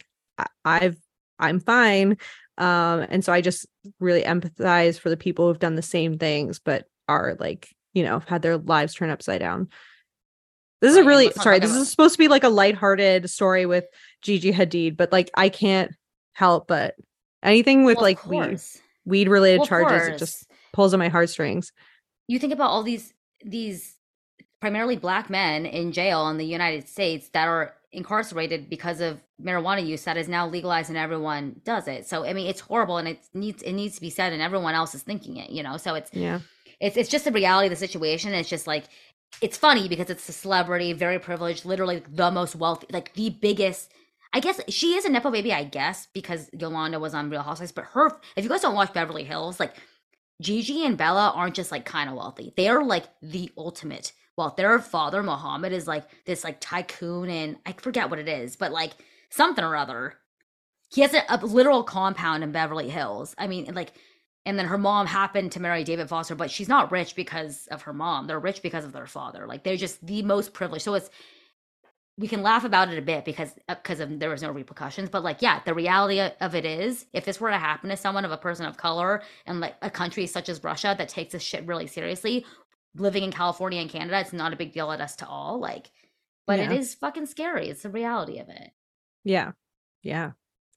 I'm fine. And so I just really empathize for the people who've done the same things but are like, had their lives turned upside down. This is really sorry. This is supposed to be like a lighthearted story with Gigi Hadid, but like I can't help but anything with like weed related charges, it just pulls on my heartstrings. You think about all these primarily Black men in jail in the United States that are incarcerated because of marijuana use that is now legalized and everyone does it. So I mean, it's horrible, and it needs to be said, and everyone else is thinking it. So it's just the reality of the situation. It's just like, it's funny because it's a celebrity, very privileged, literally the most wealthy, like the biggest. I guess she is a Nepo baby, I guess, because Yolanda was on Real Housewives. But if you guys don't watch Beverly Hills, like Gigi and Bella aren't just like kind of wealthy. They are like the ultimate wealth. Their father, Mohammed, is like this like tycoon, and I forget what it is, but like something or other. He has a literal compound in Beverly Hills. I mean, like, and then her mom happened to marry David Foster, but she's not rich because of her mom. They're rich because of their father. Like, they're just the most privileged. So we can laugh about it a bit because there was no repercussions. But like, yeah, the reality of it is, if this were to happen to someone, of a person of color, and like a country such as Russia that takes this shit really seriously, living in California and Canada, it's not a big deal at us to all. Like, but it is fucking scary. It's the reality of it. Yeah. Yeah.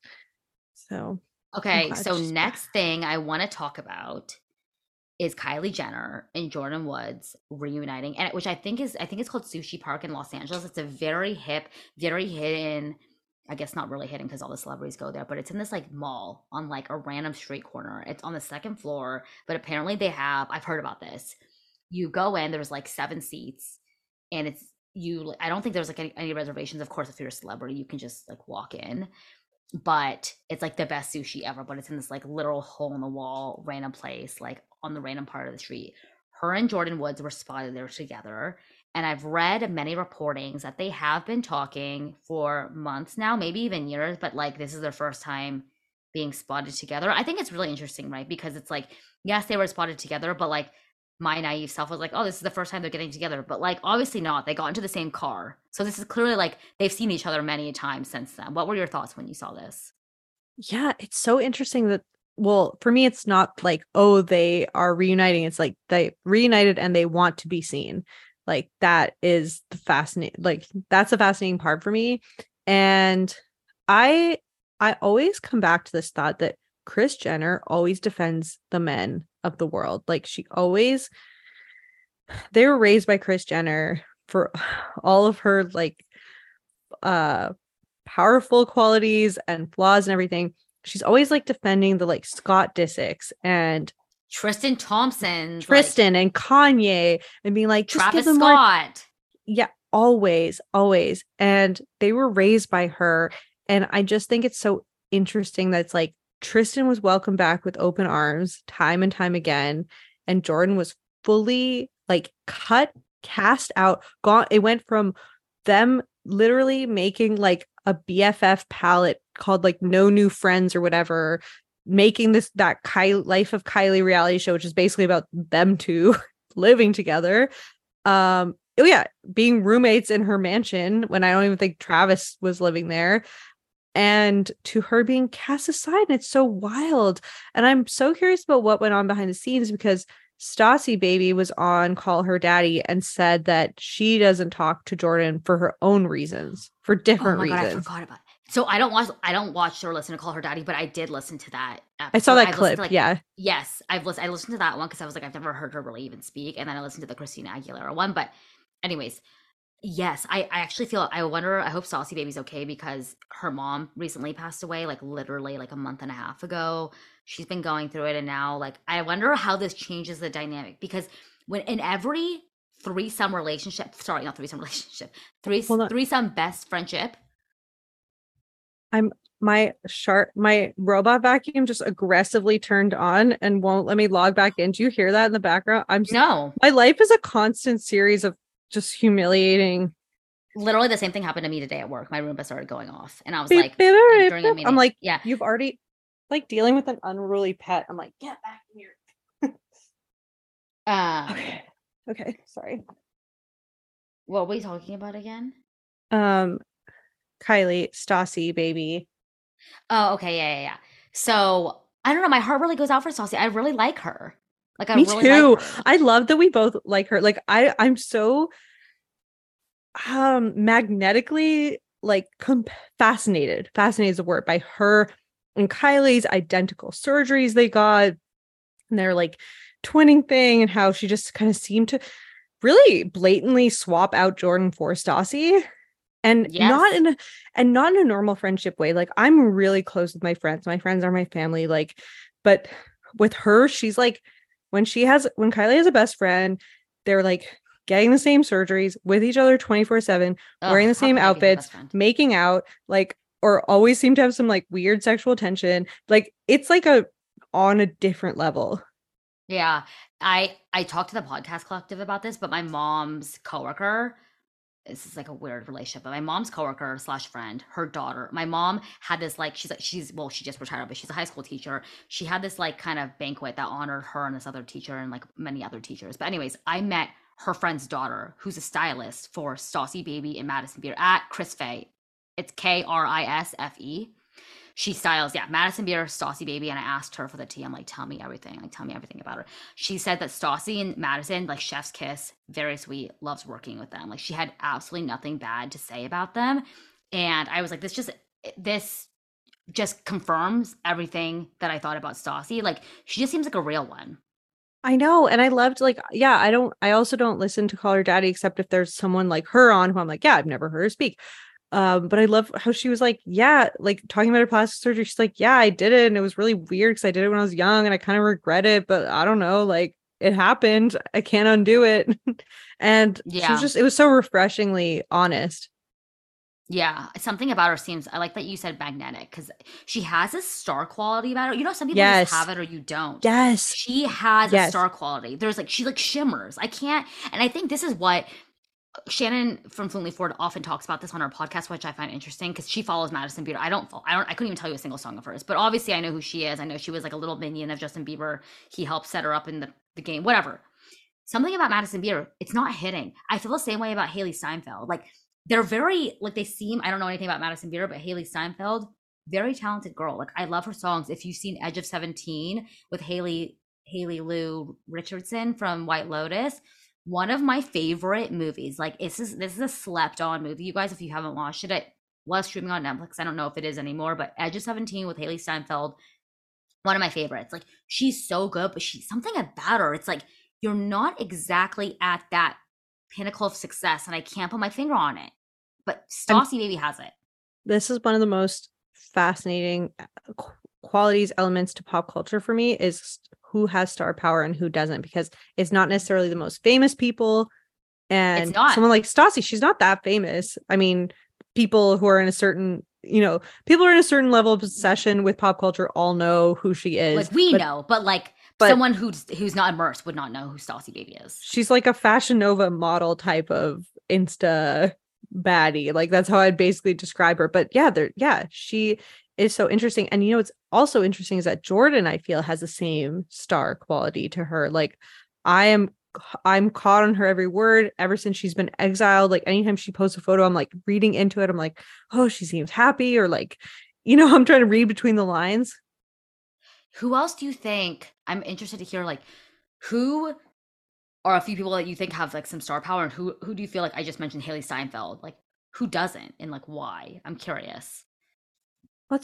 So. Okay, so next thing I want to talk about is Kylie Jenner and Jordan Woods reuniting, and which I think it's called Sushi Park in Los Angeles. It's a very hip, very hidden, I guess not really hidden because all the celebrities go there, but it's in this like mall on like a random street corner. It's on the second floor, but apparently I've heard about this. You go in, there's like 7 seats, and I don't think there's like any reservations. Of course, if you're a celebrity, you can just like walk in. But it's like the best sushi ever, but it's in this like literal hole in the wall random place, like on the random part of the street. Her and Jordan Woods were spotted there together, and I've read many reportings that they have been talking for months now, maybe even years, but like this is their first time being spotted together. I think it's really interesting, right? Because it's like, yes, they were spotted together, but like my naive self was like, oh, this is the first time they're getting together. But like, obviously not. They got into the same car. So this is clearly like they've seen each other many times since then. What were your thoughts when you saw this? Yeah, it's so interesting that, well, for me, it's not like, oh, they are reuniting. It's like they reunited and they want to be seen. Like, that is the that's the fascinating part for me. And I always come back to this thought that Kris Jenner always defends the men of the world. Like, they were raised by Kris Jenner for all of her like powerful qualities and flaws and everything. She's always like defending the like Scott Disick's and Tristan Thompson, and Kanye, and being like, just Travis give them Scott. More. Yeah, always. And they were raised by her. And I just think it's so interesting that it's like Tristan was welcomed back with open arms time and time again, and Jordan was fully like cast out, gone. It went from them literally making like a BFF palette called like No New Friends or whatever, making that Life of Kylie reality show, which is basically about them two living together. Oh yeah, being roommates in her mansion when I don't even think Travis was living there, and to her being cast aside. And it's so wild. And I'm so curious about what went on behind the scenes, because Stassi Baby was on Call Her Daddy and said that she doesn't talk to Jordan for her own reasons, for different Oh my God, I reasons. forgot about it. So I don't watch or listen to Call Her Daddy, but I did listen to that episode. I saw that I've clip. listened to, Yeah. Yes, I listened to that one because I was like, I've never heard her really even speak. And then I listened to the Christina Aguilera one. But anyways, yes, I actually feel, I hope Stassi Baby's okay, because her mom recently passed away, like literally like a month and a half ago. She's been going through it, and now like I wonder how this changes the dynamic, because when in every threesome relationship, sorry, not threesome relationship, threesome best friendship. My robot vacuum just aggressively turned on and won't let me log back in. Do you hear that in the background? No. My life is a constant series of just humiliating. Literally the same thing happened to me today at work. My Roomba started going off, and I was Beep, like, beep, beep, during a beep. meeting, I'm like, yeah, you've already like dealing with an unruly pet. I'm like, get back here. Okay, sorry. What were we talking about again? Kylie, Stassi Baby. Oh, okay, yeah. So I don't know. My heart really goes out for Stassi. I really like her. Like, I Me really too. like her. I love that we both like her. Like, I'm so magnetically like fascinated is a word, by her and Kylie's identical surgeries they got, and their like twinning thing, and how she just kind of seemed to really blatantly swap out Jordan for Stassi. And Yes. not in a normal friendship way. Like, I'm really close with my friends. My friends are my family. Like, but with her, she's like, when Kylie has a best friend, they're like getting the same surgeries with each other 24/7, wearing the same outfits, making out, like, or always seem to have some like weird sexual tension. Like, it's like on a different level. Yeah. I talked to the podcast collective about this, but my mom's coworker, this is like a weird relationship, but my mom's coworker / friend, her daughter, my mom had this like, she just retired, but she's a high school teacher. She had this like kind of banquet that honored her and this other teacher and like many other teachers. But anyways, I met her friend's daughter, who's a stylist for Stassi Baby and Madison Beer at Chris Faye. It's KRISFE. She styles, Madison Beer, Stassi Baby, and I asked her for the tea. I'm like, tell me everything about her. She said that Stassi and Madison, like chef's kiss, very sweet, loves working with them. Like, she had absolutely nothing bad to say about them. And I was like, this just confirms everything that I thought about Stassi. Like, she just seems like a real one. I know. And I loved, like, I also don't listen to Call Her Daddy except if there's someone like her on who I'm like, I've never heard her speak. But I love how she was like, like talking about her plastic surgery. She's like, I did it, and it was really weird because I did it when I was young and I kind of regret it, but I don't know, like, it happened. I can't undo it. And it was so refreshingly honest. Yeah, something about her seems, I like that you said magnetic, because she has a star quality about her. You know, some people just have it or you don't. Yes. She has a star quality. There's like, she like shimmers. I can't, and I think this is what Shannon from Fluently Forward often talks about this on her podcast, which I find interesting because she follows Madison Beer. I couldn't even tell you a single song of hers, but obviously I know who she is. I know she was like a little minion of Justin Bieber. He helped set her up in the game, whatever. Something about Madison Beer, it's not hitting. I feel the same way about Hailee Steinfeld. Like, they're very, like, they seem, I don't know anything about Madison Beer, but Hailee Steinfeld, very talented girl. Like, I love her songs. If you've seen Edge of 17 with Haley Lou Richardson from White Lotus, one of my favorite movies. Like, this is a slept on movie, you guys. If you haven't watched it, it was streaming on Netflix. I don't know if it is anymore, but Edge of 17 with Hailee Steinfeld, one of my favorites. Like, she's so good, but she's something about her. It's like, you're not exactly at that pinnacle of success, and I can't put my finger on it. But Stassi Baby has it. This is one of the most fascinating qualities, elements to pop culture for me, is who has star power and who doesn't, because it's not necessarily the most famous people. And someone like Stassi, she's not that famous. I mean, people who are in a certain people are in a certain level of obsession with pop culture all know who she is. Like we know, but like someone who's not immersed would not know who Stassi Baby is. She's like a Fashion Nova model type of Insta baddie. Like that's how I'd basically describe her. But she is so interesting. And what's also interesting is that Jordan, I feel, has the same star quality to her. Like I'm caught on her every word ever since she's been exiled. Like anytime she posts a photo, I'm like reading into it. I'm like, oh, she seems happy, or like, I'm trying to read between the lines. Who else do you think? I'm interested to hear, like, who are a few people that you think have like some star power, and who do you feel like? I just mentioned Haley Steinfeld. Like, who doesn't, and like why? I'm curious. That's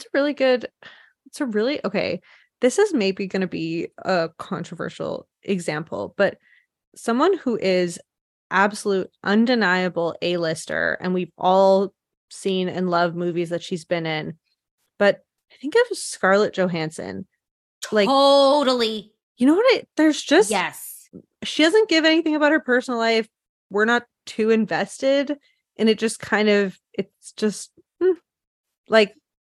okay. This is maybe going to be a controversial example, but someone who is absolute undeniable A-lister, and we've all seen and loved movies that she's been in, but I think it was Scarlett Johansson. Like, totally. You know what? There's just, yes, she doesn't give anything about her personal life. We're not too invested, and it just kind of, it's just like,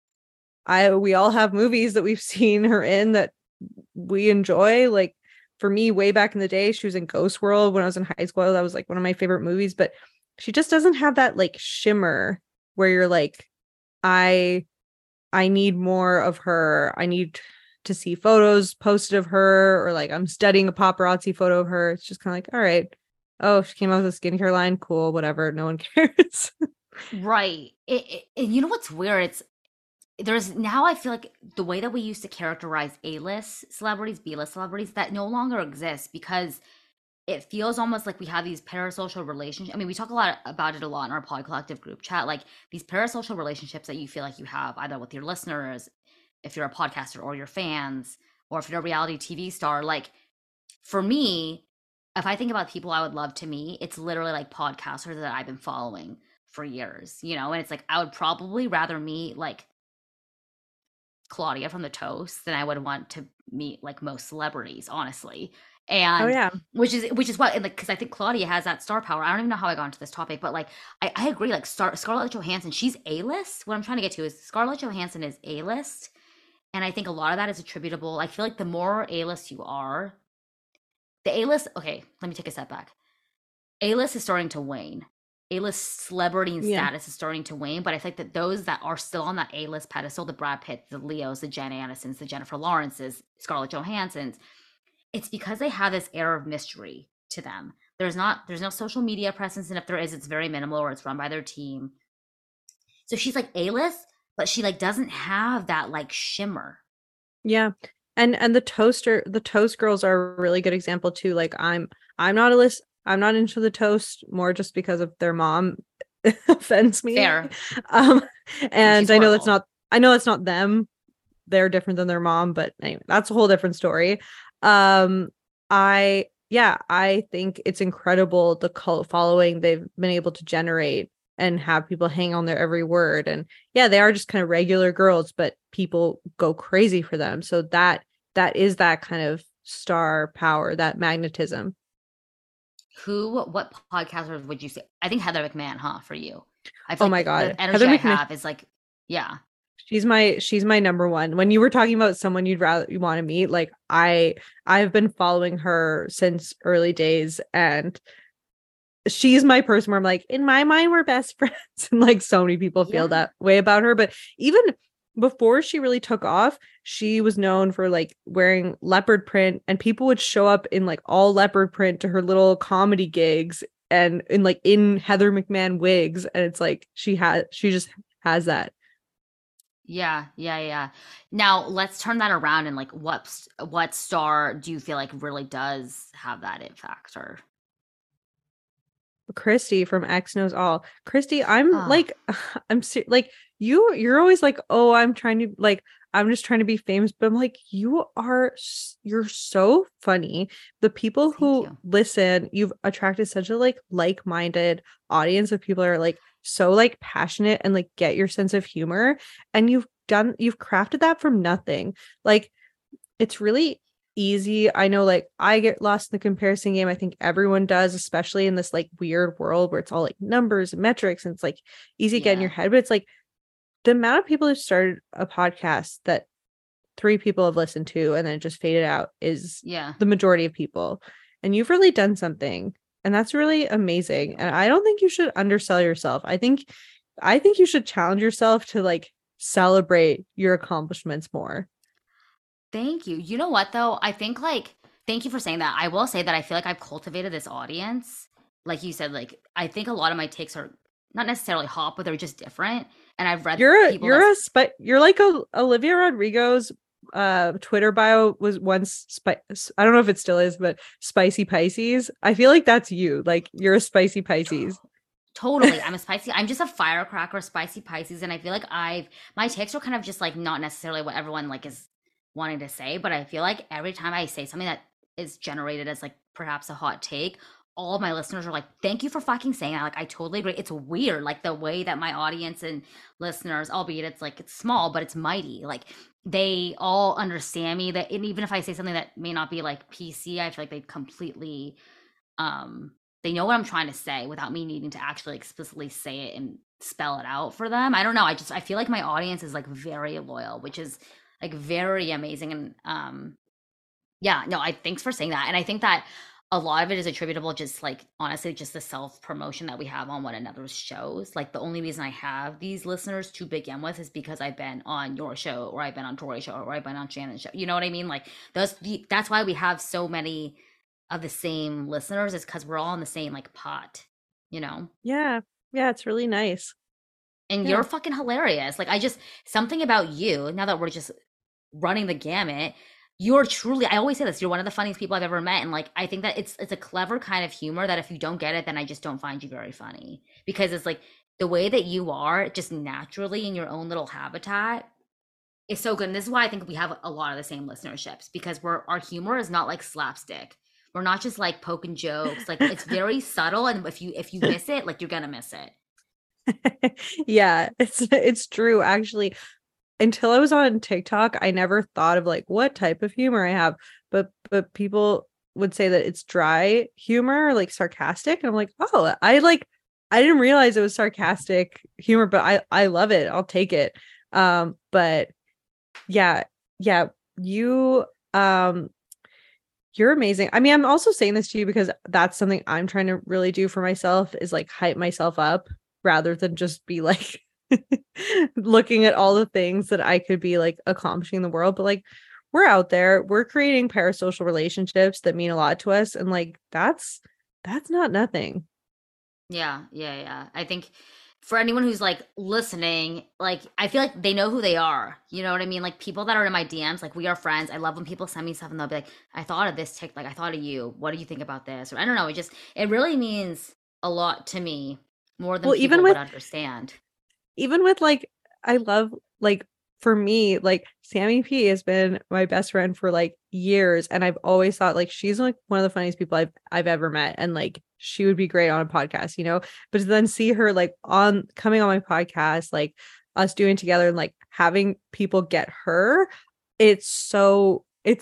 we all have movies that we've seen her in that we enjoy. Like for me, way back in the day, she was in Ghost World when I was in high school. That was like one of my favorite movies, but she just doesn't have that like shimmer where you're like, I need more of her. I need to see photos posted of her, or like I'm studying a paparazzi photo of her. It's just kind of like, all right, oh, she came out with a skincare line, cool, whatever, no one cares. Right. You know what's weird? There's now, I feel like the way that we used to characterize A-list celebrities, B-list celebrities, that no longer exists, because it feels almost like we have these parasocial relationships. I mean, we talk about it a lot in our Pod Collective group chat, like these parasocial relationships that you feel like you have either with your listeners, if you're a podcaster, or your fans, or if you're a reality TV star. Like for me, if I think about people I would love to meet, it's literally like podcasters that I've been following for years, and it's like I would probably rather meet like Claudia from The Toast than I would want to meet like most celebrities, honestly. And which is what, like, because I think Claudia has that star power. I don't even know how I got into this topic, but like I agree. Like Scarlett Johansson, she's A-list. What I'm trying to get to is Scarlett Johansson is A-list, and I think a lot of that is attributable. I feel like the more A-list you are, the A-list. Okay, let me take a step back. A-list is starting to wane. A-list celebrity and status is starting to wane, but I think that those that are still on that A-list pedestal, the Brad Pitt, the Leos, the Jen Aniston's, the Jennifer Lawrence's, Scarlett Johansson's, it's because they have this air of mystery to them. There's no social media presence, and if there is, it's very minimal, or it's run by their team. So she's like A-list, but she like doesn't have that like shimmer. Yeah. And the Toast girls are a really good example too. Like I'm not I'm not into the Toast, more just because of their mom offends me. Fair. And I know that's not them. They're different than their mom, but anyway, that's a whole different story. I think it's incredible the cult following they've been able to generate and have people hang on their every word. And yeah, they are just kind of regular girls, but people go crazy for them. So that is that kind of star power, that magnetism. What podcasters would you say? I think Heather McMahon, for you. I feel my God. The energy I have is like, yeah. She's my number one. When you were talking about someone you want to meet, like I've been following her since early days, and she's my person where I'm like, in my mind, we're best friends. And like so many people feel that way about her. But even before she really took off, she was known for like wearing leopard print, and people would show up in like all leopard print to her little comedy gigs and in Heather McMahon wigs. And it's like she just has that. Yeah. Now let's turn that around, and like what star do you feel like really does have that it factor? Christy from X Knows All. Christy, I'm you're always like, oh, I'm just trying to be famous, but I'm like, you're so funny. The people who listen, you've attracted such a like-minded audience of people that are like so like passionate and like get your sense of humor, and you've crafted that from nothing. Like it's really easy. I know, like I get lost in the comparison game. I think everyone does, especially in this like weird world where it's all like numbers and metrics, and it's like easy to get in your head. But it's like, the amount of people who started a podcast that 3 people have listened to and then it just faded out is Yeah. the majority of people. And you've really done something. And that's really amazing. And I don't think you should undersell yourself. I think you should challenge yourself to like celebrate your accomplishments more. Thank you. You know what though? I think like thank you for saying that. I will say that I feel like I've cultivated this audience. Like you said, like I think a lot of my takes are not necessarily hot, but they're just different. And I've read people You're like a Olivia Rodrigo's Twitter bio was once I don't know if it still is, but spicy Pisces. I feel like that's you. Like you're a spicy Pisces. Totally. I'm just a firecracker, spicy Pisces. And I feel like my takes are kind of just like not necessarily what everyone like is wanting to say, but I feel like every time I say something that is generated as like perhaps a hot take, all of my listeners are like, thank you for fucking saying that. Like, I totally agree. It's weird. Like the way that my audience and listeners, albeit it's small, but it's mighty. Like they all understand me that, and even if I say something that may not be like PC, I feel like they completely, they know what I'm trying to say without me needing to actually explicitly say it and spell it out for them. I don't know. I feel like my audience is like very loyal, which is like very amazing. And yeah, no, thanks for saying that. And I think that a lot of it is attributable just like honestly just the self promotion that we have on one another's shows. Like the only reason I have these listeners to begin with is because I've been on your show or I've been on Tori's show or I've been on Shannon's show. You know what I mean? Like that's why we have so many of the same listeners, is because we're all in the same like pot, you know? Yeah. Yeah, it's really nice. And Yeah. you're fucking hilarious. Like something about you, now that we're just running the gamut, you're truly, I always say this, you're one of the funniest people I've ever met. And like I think that it's a clever kind of humor that if you don't get it, then I just don't find you very funny. Because it's like the way that you are just naturally in your own little habitat is so good. And this is why I think we have a lot of the same listenerships, because our humor is not like slapstick. We're not just like poking jokes. Like it's very subtle, and if you miss it, like you're gonna miss it. Yeah, it's true. Actually, until I was on TikTok, I never thought of like what type of humor I have, but people would say that it's dry humor, like sarcastic, and I'm like, oh, I didn't realize it was sarcastic humor, but I love it. I'll take it. But yeah, you you're amazing. I mean, I'm also saying this to you because that's something I'm trying to really do for myself, is like hype myself up rather than just be like looking at all the things that I could be like accomplishing in the world. But like we're out there, we're creating parasocial relationships that mean a lot to us. And like that's not nothing. Yeah. I think for anyone who's like listening, like I feel like they know who they are. You know what I mean? Like people that are in my DMs, like we are friends. I love when people send me stuff and they'll be like, I thought of this tick, like I thought of you. What do you think about this? Or I don't know. It really means a lot to me, more than people would understand. Even with like, I love like, for me, like Sammy P has been my best friend for like years, and I've always thought like she's like one of the funniest people I've ever met, and like she would be great on a podcast, you know. But to then see her like coming on my podcast, like us doing it together and like having people get her, it's so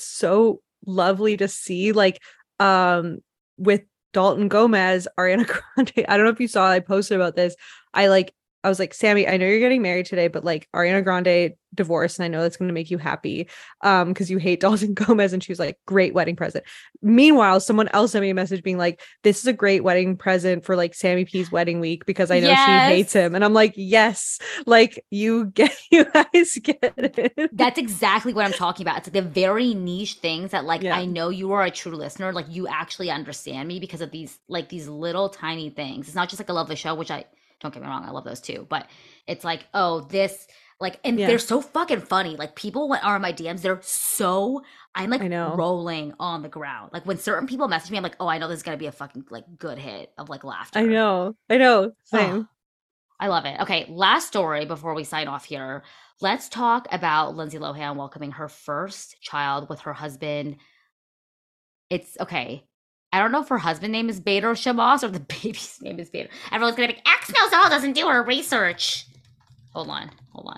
lovely to see. Like with Dalton Gomez, Ariana Grande, I don't know if you saw, I posted about this. I was like, Sammy, I know you're getting married today, but like Ariana Grande divorced, and I know that's going to make you happy because you hate Dalton Gomez. And she was like, great wedding present. Meanwhile, someone else sent me a message being like, this is a great wedding present for like Sammy P's wedding week, because I know she hates him. And I'm like, yes, like you guys get it. That's exactly what I'm talking about. It's like the very niche things that like, I know you are a true listener. Like you actually understand me because of these little tiny things. It's not just like I love the show, which don't get me wrong, I love those too. But it's like, oh, this, like, and they're so fucking funny. Like people are in my DMs, I'm like rolling on the ground. Like when certain people message me, I'm like, oh, I know this is gonna be a fucking like good hit of like laughter. I know. Same. Oh, I love it. Okay, last story before we sign off here. Let's talk about Lindsay Lohan welcoming her first child with her husband. It's okay. I don't know if her husband name is Bader Shabazz or the baby's name is Bader. Everyone's gonna be like, X knows all, doesn't do her research. Hold on.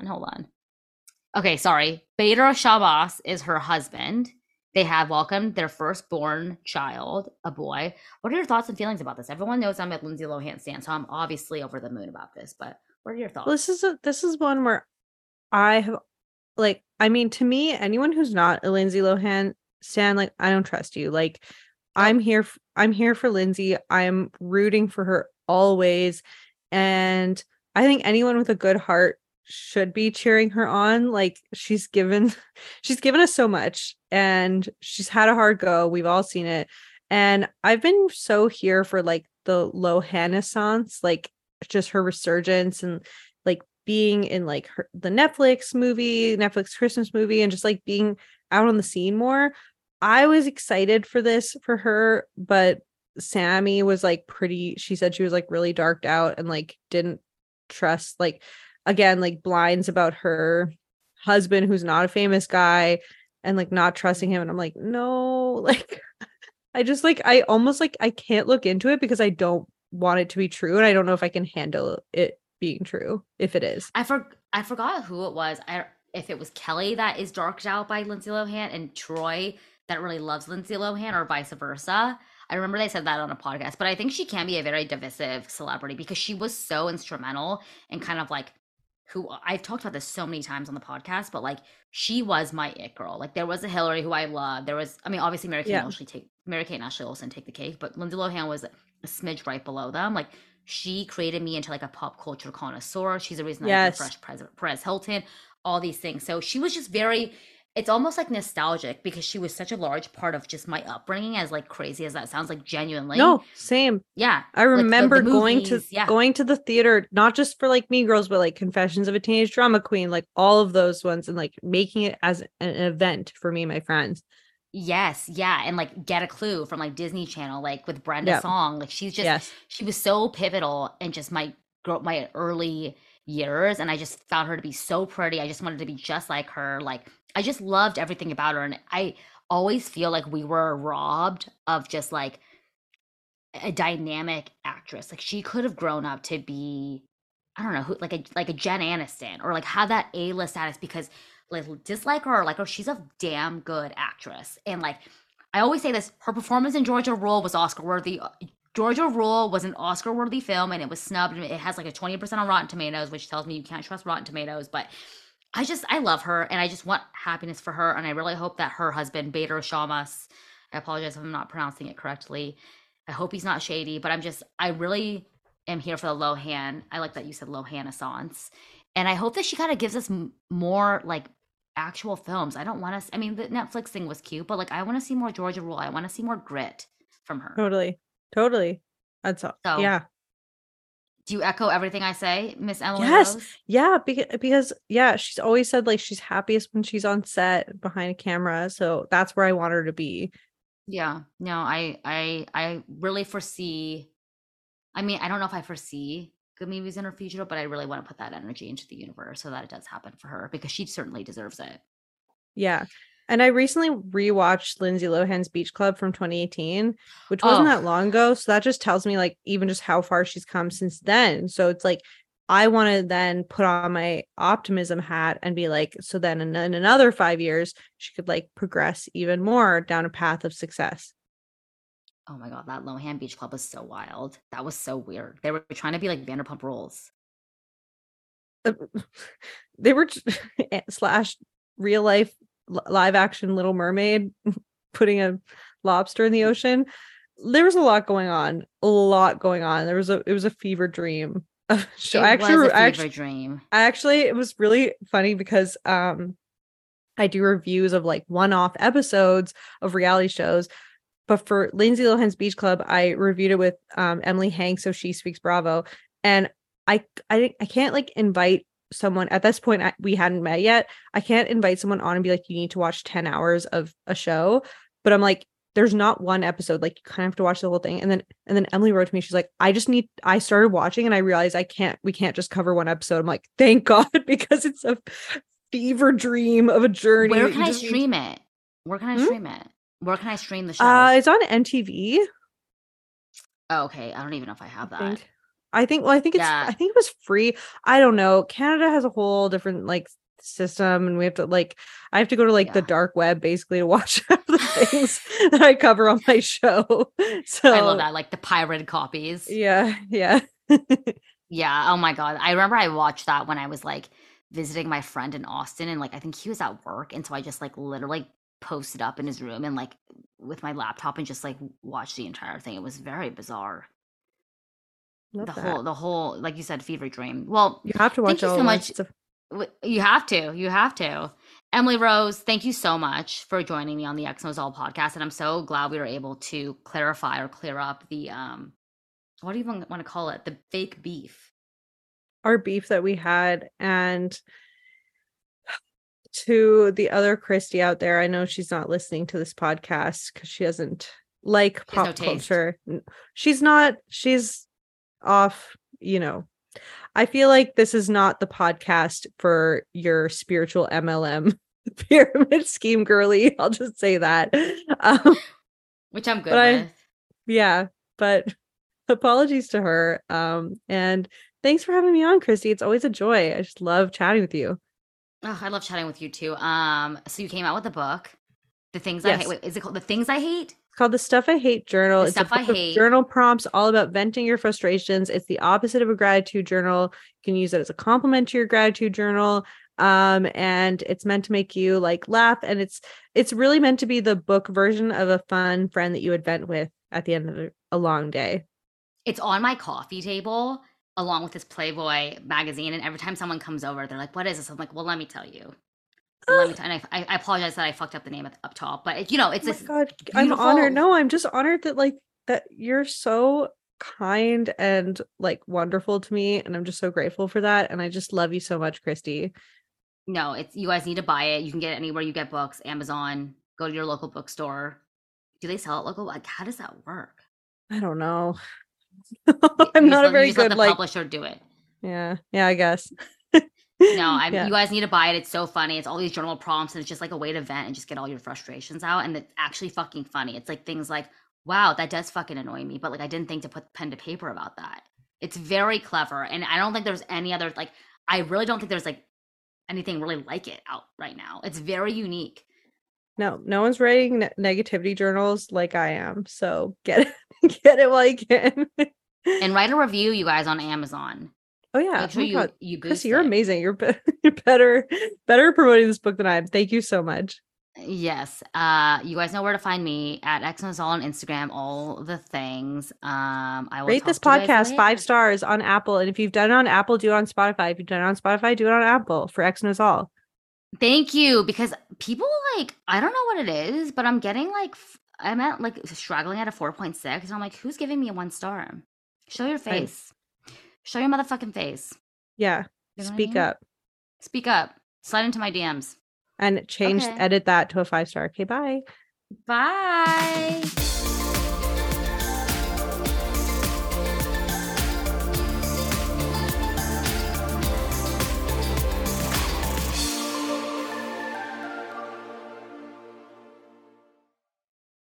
Okay, sorry. Bader Shabazz is her husband. They have welcomed their firstborn child, a boy. What are your thoughts and feelings about this? Everyone knows I'm at Lindsay Lohan stan, so I'm obviously over the moon about this. But what are your thoughts? Well, this is one where I have like, I mean, to me, anyone who's not a Lindsay Lohan stan, like, I don't trust you. Like, Nope. I'm here for Lindsay. I'm rooting for her always. And I think anyone with a good heart should be cheering her on. Like, she's given us so much, and she's had a hard go. We've all seen it. And I've been so here for like the Lohanessence, like just her resurgence and like being in like the Netflix Christmas movie, and just like being out on the scene more. I was excited for this for her, but Sammy was like she said she was like really darked out and like didn't trust, like, again, like blinds about her husband who's not a famous guy, and like not trusting him. And I'm like, no, like I just like, I almost like, I can't look into it because I don't want it to be true. And I don't know if I can handle it being true if it is. I forgot who it was. If it was Kelly that is darked out by Lindsay Lohan and Troy that really loves Lindsay Lohan, or vice versa. I remember they said that on a podcast, but I think she can be a very divisive celebrity because she was so instrumental and kind of like who I've talked about this so many times on the podcast, but like she was my it girl. Like there was a Hillary who I loved. There was, I mean, obviously Mary Kate and Ashley Olsen take the cake, but Lindsay Lohan was a smidge right below them. Like she created me into like a pop culture connoisseur. She's the reason I Yes. fresh Perez Hilton, all these things. So she was just very, it's almost like nostalgic because she was such a large part of just my upbringing, as like crazy as that sounds, like genuinely. No, same. Yeah. I Like remember the movies, going to the theater, not just for like Mean Girls, but like Confessions of a Teenage Drama Queen, like all of those ones, and like making it as an event for me and my friends. Yes, yeah, and like Get a Clue from like Disney Channel, like with Brenda Yeah. Song. Like she's just Yes. she was so pivotal in just my early years, and I just found her to be so pretty. I just wanted to be just like her. Like I just loved everything about her, and I always feel like we were robbed of just like a dynamic actress. Like she could have grown up to be, I don't know, who, like a Jen Aniston, or like have that A-list status, because like dislike her or like, oh, she's a damn good actress. And like I always say this, her performance in Georgia Rule was Oscar worthy. Georgia Rule was an Oscar worthy film, and it was snubbed. It has like a 20% on Rotten Tomatoes, which tells me you can't trust Rotten Tomatoes. But I love her, and I just want happiness for her. And I really hope that her husband, Bader Shamas, I apologize if I'm not pronouncing it correctly, I hope he's not shady, but I really am here for the Lohan. I like that you said Lohanessence. And I hope that she kind of gives us more like actual films. I don't want to, I mean, the Netflix thing was cute, but like I want to see more Georgia Rule. I want to see more grit from her. Totally. That's all. So, Yeah. do you echo everything I say, Miss Emily Yes. Rose? Yeah, because yeah, she's always said like she's happiest when she's on set behind a camera. So that's where I want her to be. Yeah. No, I really foresee, I mean, I don't know if I foresee good movies in her future, but I really want to put that energy into the universe so that it does happen for her, because she certainly deserves it. Yeah. And I recently rewatched Lindsay Lohan's Beach Club from 2018, which wasn't Oh. that long ago. So that just tells me like even just how far she's come since then. So it's like I want to then put on my optimism hat and be like, so then in another 5 years, she could like progress even more down a path of success. Oh my God, that Lohan Beach Club was so wild. That was so weird. They were trying to be like Vanderpump Rules. They were slash real life live action Little Mermaid, putting a lobster in the ocean. There was a lot going on. It was a fever dream. So It was a fever dream. It was really funny because I do reviews of like one-off episodes of reality shows, but for Lindsay Lohan's Beach Club, I reviewed it with Emily Hanks, so She Speaks Bravo, and I can't like invite someone at this point. We hadn't met yet. I can't invite someone on and be like, you need to watch 10 hours of a show, but I'm like, there's not one episode, like you kind of have to watch the whole thing. And then Emily wrote to me, she's like, I started watching and I realized we can't just cover one episode. I'm like, thank God, because it's a fever dream of a journey. Where can I stream it? Where can I stream it? Where can I stream the show? It's on MTV. Oh, okay. I don't even know if I have that. I think it was free. I don't know. Canada has a whole different like system, and we have to like, I have to go to like the dark web basically to watch the things that I cover on my show. So I love that, like the pirated copies. Yeah. Yeah. Oh my God. I remember I watched that when I was like visiting my friend in Austin, and like I think he was at work, and so I just like literally posted up in his room and like with my laptop and just like watched the entire thing. It was very bizarre. Love The that. whole like you said, fever dream. Well, You have to watch thank you all so of much. it. You have to. You have to. Emily Rose, thank you so much for joining me on the X Knows All podcast. And I'm so glad we were able to clarify or clear up the what do you even want to call it? The fake beef. Our beef that we had. And to the other Christy out there, I know she's not listening to this podcast because she doesn't like She has pop no taste. culture. She's off, I feel like this is not the podcast for your spiritual MLM pyramid scheme girly. I'll just say that. Which I'm good but with. Yeah, but apologies to her. And thanks for having me on, Christy. It's always a joy. I just love chatting with you. Oh, I love chatting with you too. So you came out with a book, The Things I Yes. Hate. Wait, is it called The Things I Hate? It's called The Stuff I Hate Journal. The It's a Stuff I book of Hate. journal prompts all about venting your frustrations. It's the opposite of a gratitude journal. You can use it as a compliment to your gratitude journal. And it's meant to make you like laugh, and it's really meant to be the book version of a fun friend that you would vent with at the end of a long day. It's on my coffee table along with this Playboy magazine, and every time someone comes over, they're like, "What is this?" I'm like, "Well, let me tell you." Let me tell. And I apologize that I fucked up the name up top, but it's Oh this my God, I'm beautiful. honored. No, I'm just honored that you're so kind and like wonderful to me, and I'm just so grateful for that. And I just love you so much, Christy. No, it's you guys need to buy it. You can get it anywhere you get books, Amazon. Go to your local bookstore. Do they sell it local? Like, how does that work? I don't know. You I'm just not a very you just let good the like. publisher do it. Yeah, I guess. No, Yeah. you guys need to buy it. It's so funny. It's all these journal prompts, and it's just like a way to vent and just get all your frustrations out. And it's actually fucking funny. It's like things like, wow, that does fucking annoy me, but like I didn't think to put pen to paper about that. It's very clever, and I don't think there's any other like. I really don't think there's like anything really like it out right now. It's very unique. No one's writing negativity journals like I am. So get it while you can. And write a review, you guys, on Amazon. Oh yeah, Make sure you boost Chrissy, you're it. amazing. You're better promoting this book than I am. Thank you so much. Yes. You guys know where to find me at XNOSAll on Instagram, all the things. I will rate this talk to you guys podcast later. 5 stars on Apple. And if you've done it on Apple, do it on Spotify. If you've done it on Spotify, do it on Apple for X Knows All. Thank you, because people like, I don't know what it is, but I'm getting like, I'm at like struggling at a 4.6, and I'm like, who's giving me a 1 star? Show your face. Show your motherfucking face. Yeah. You know what I Speak mean? up. Speak up. Slide into my DMs. And Okay. edit that to a 5 star. Okay, bye. Bye.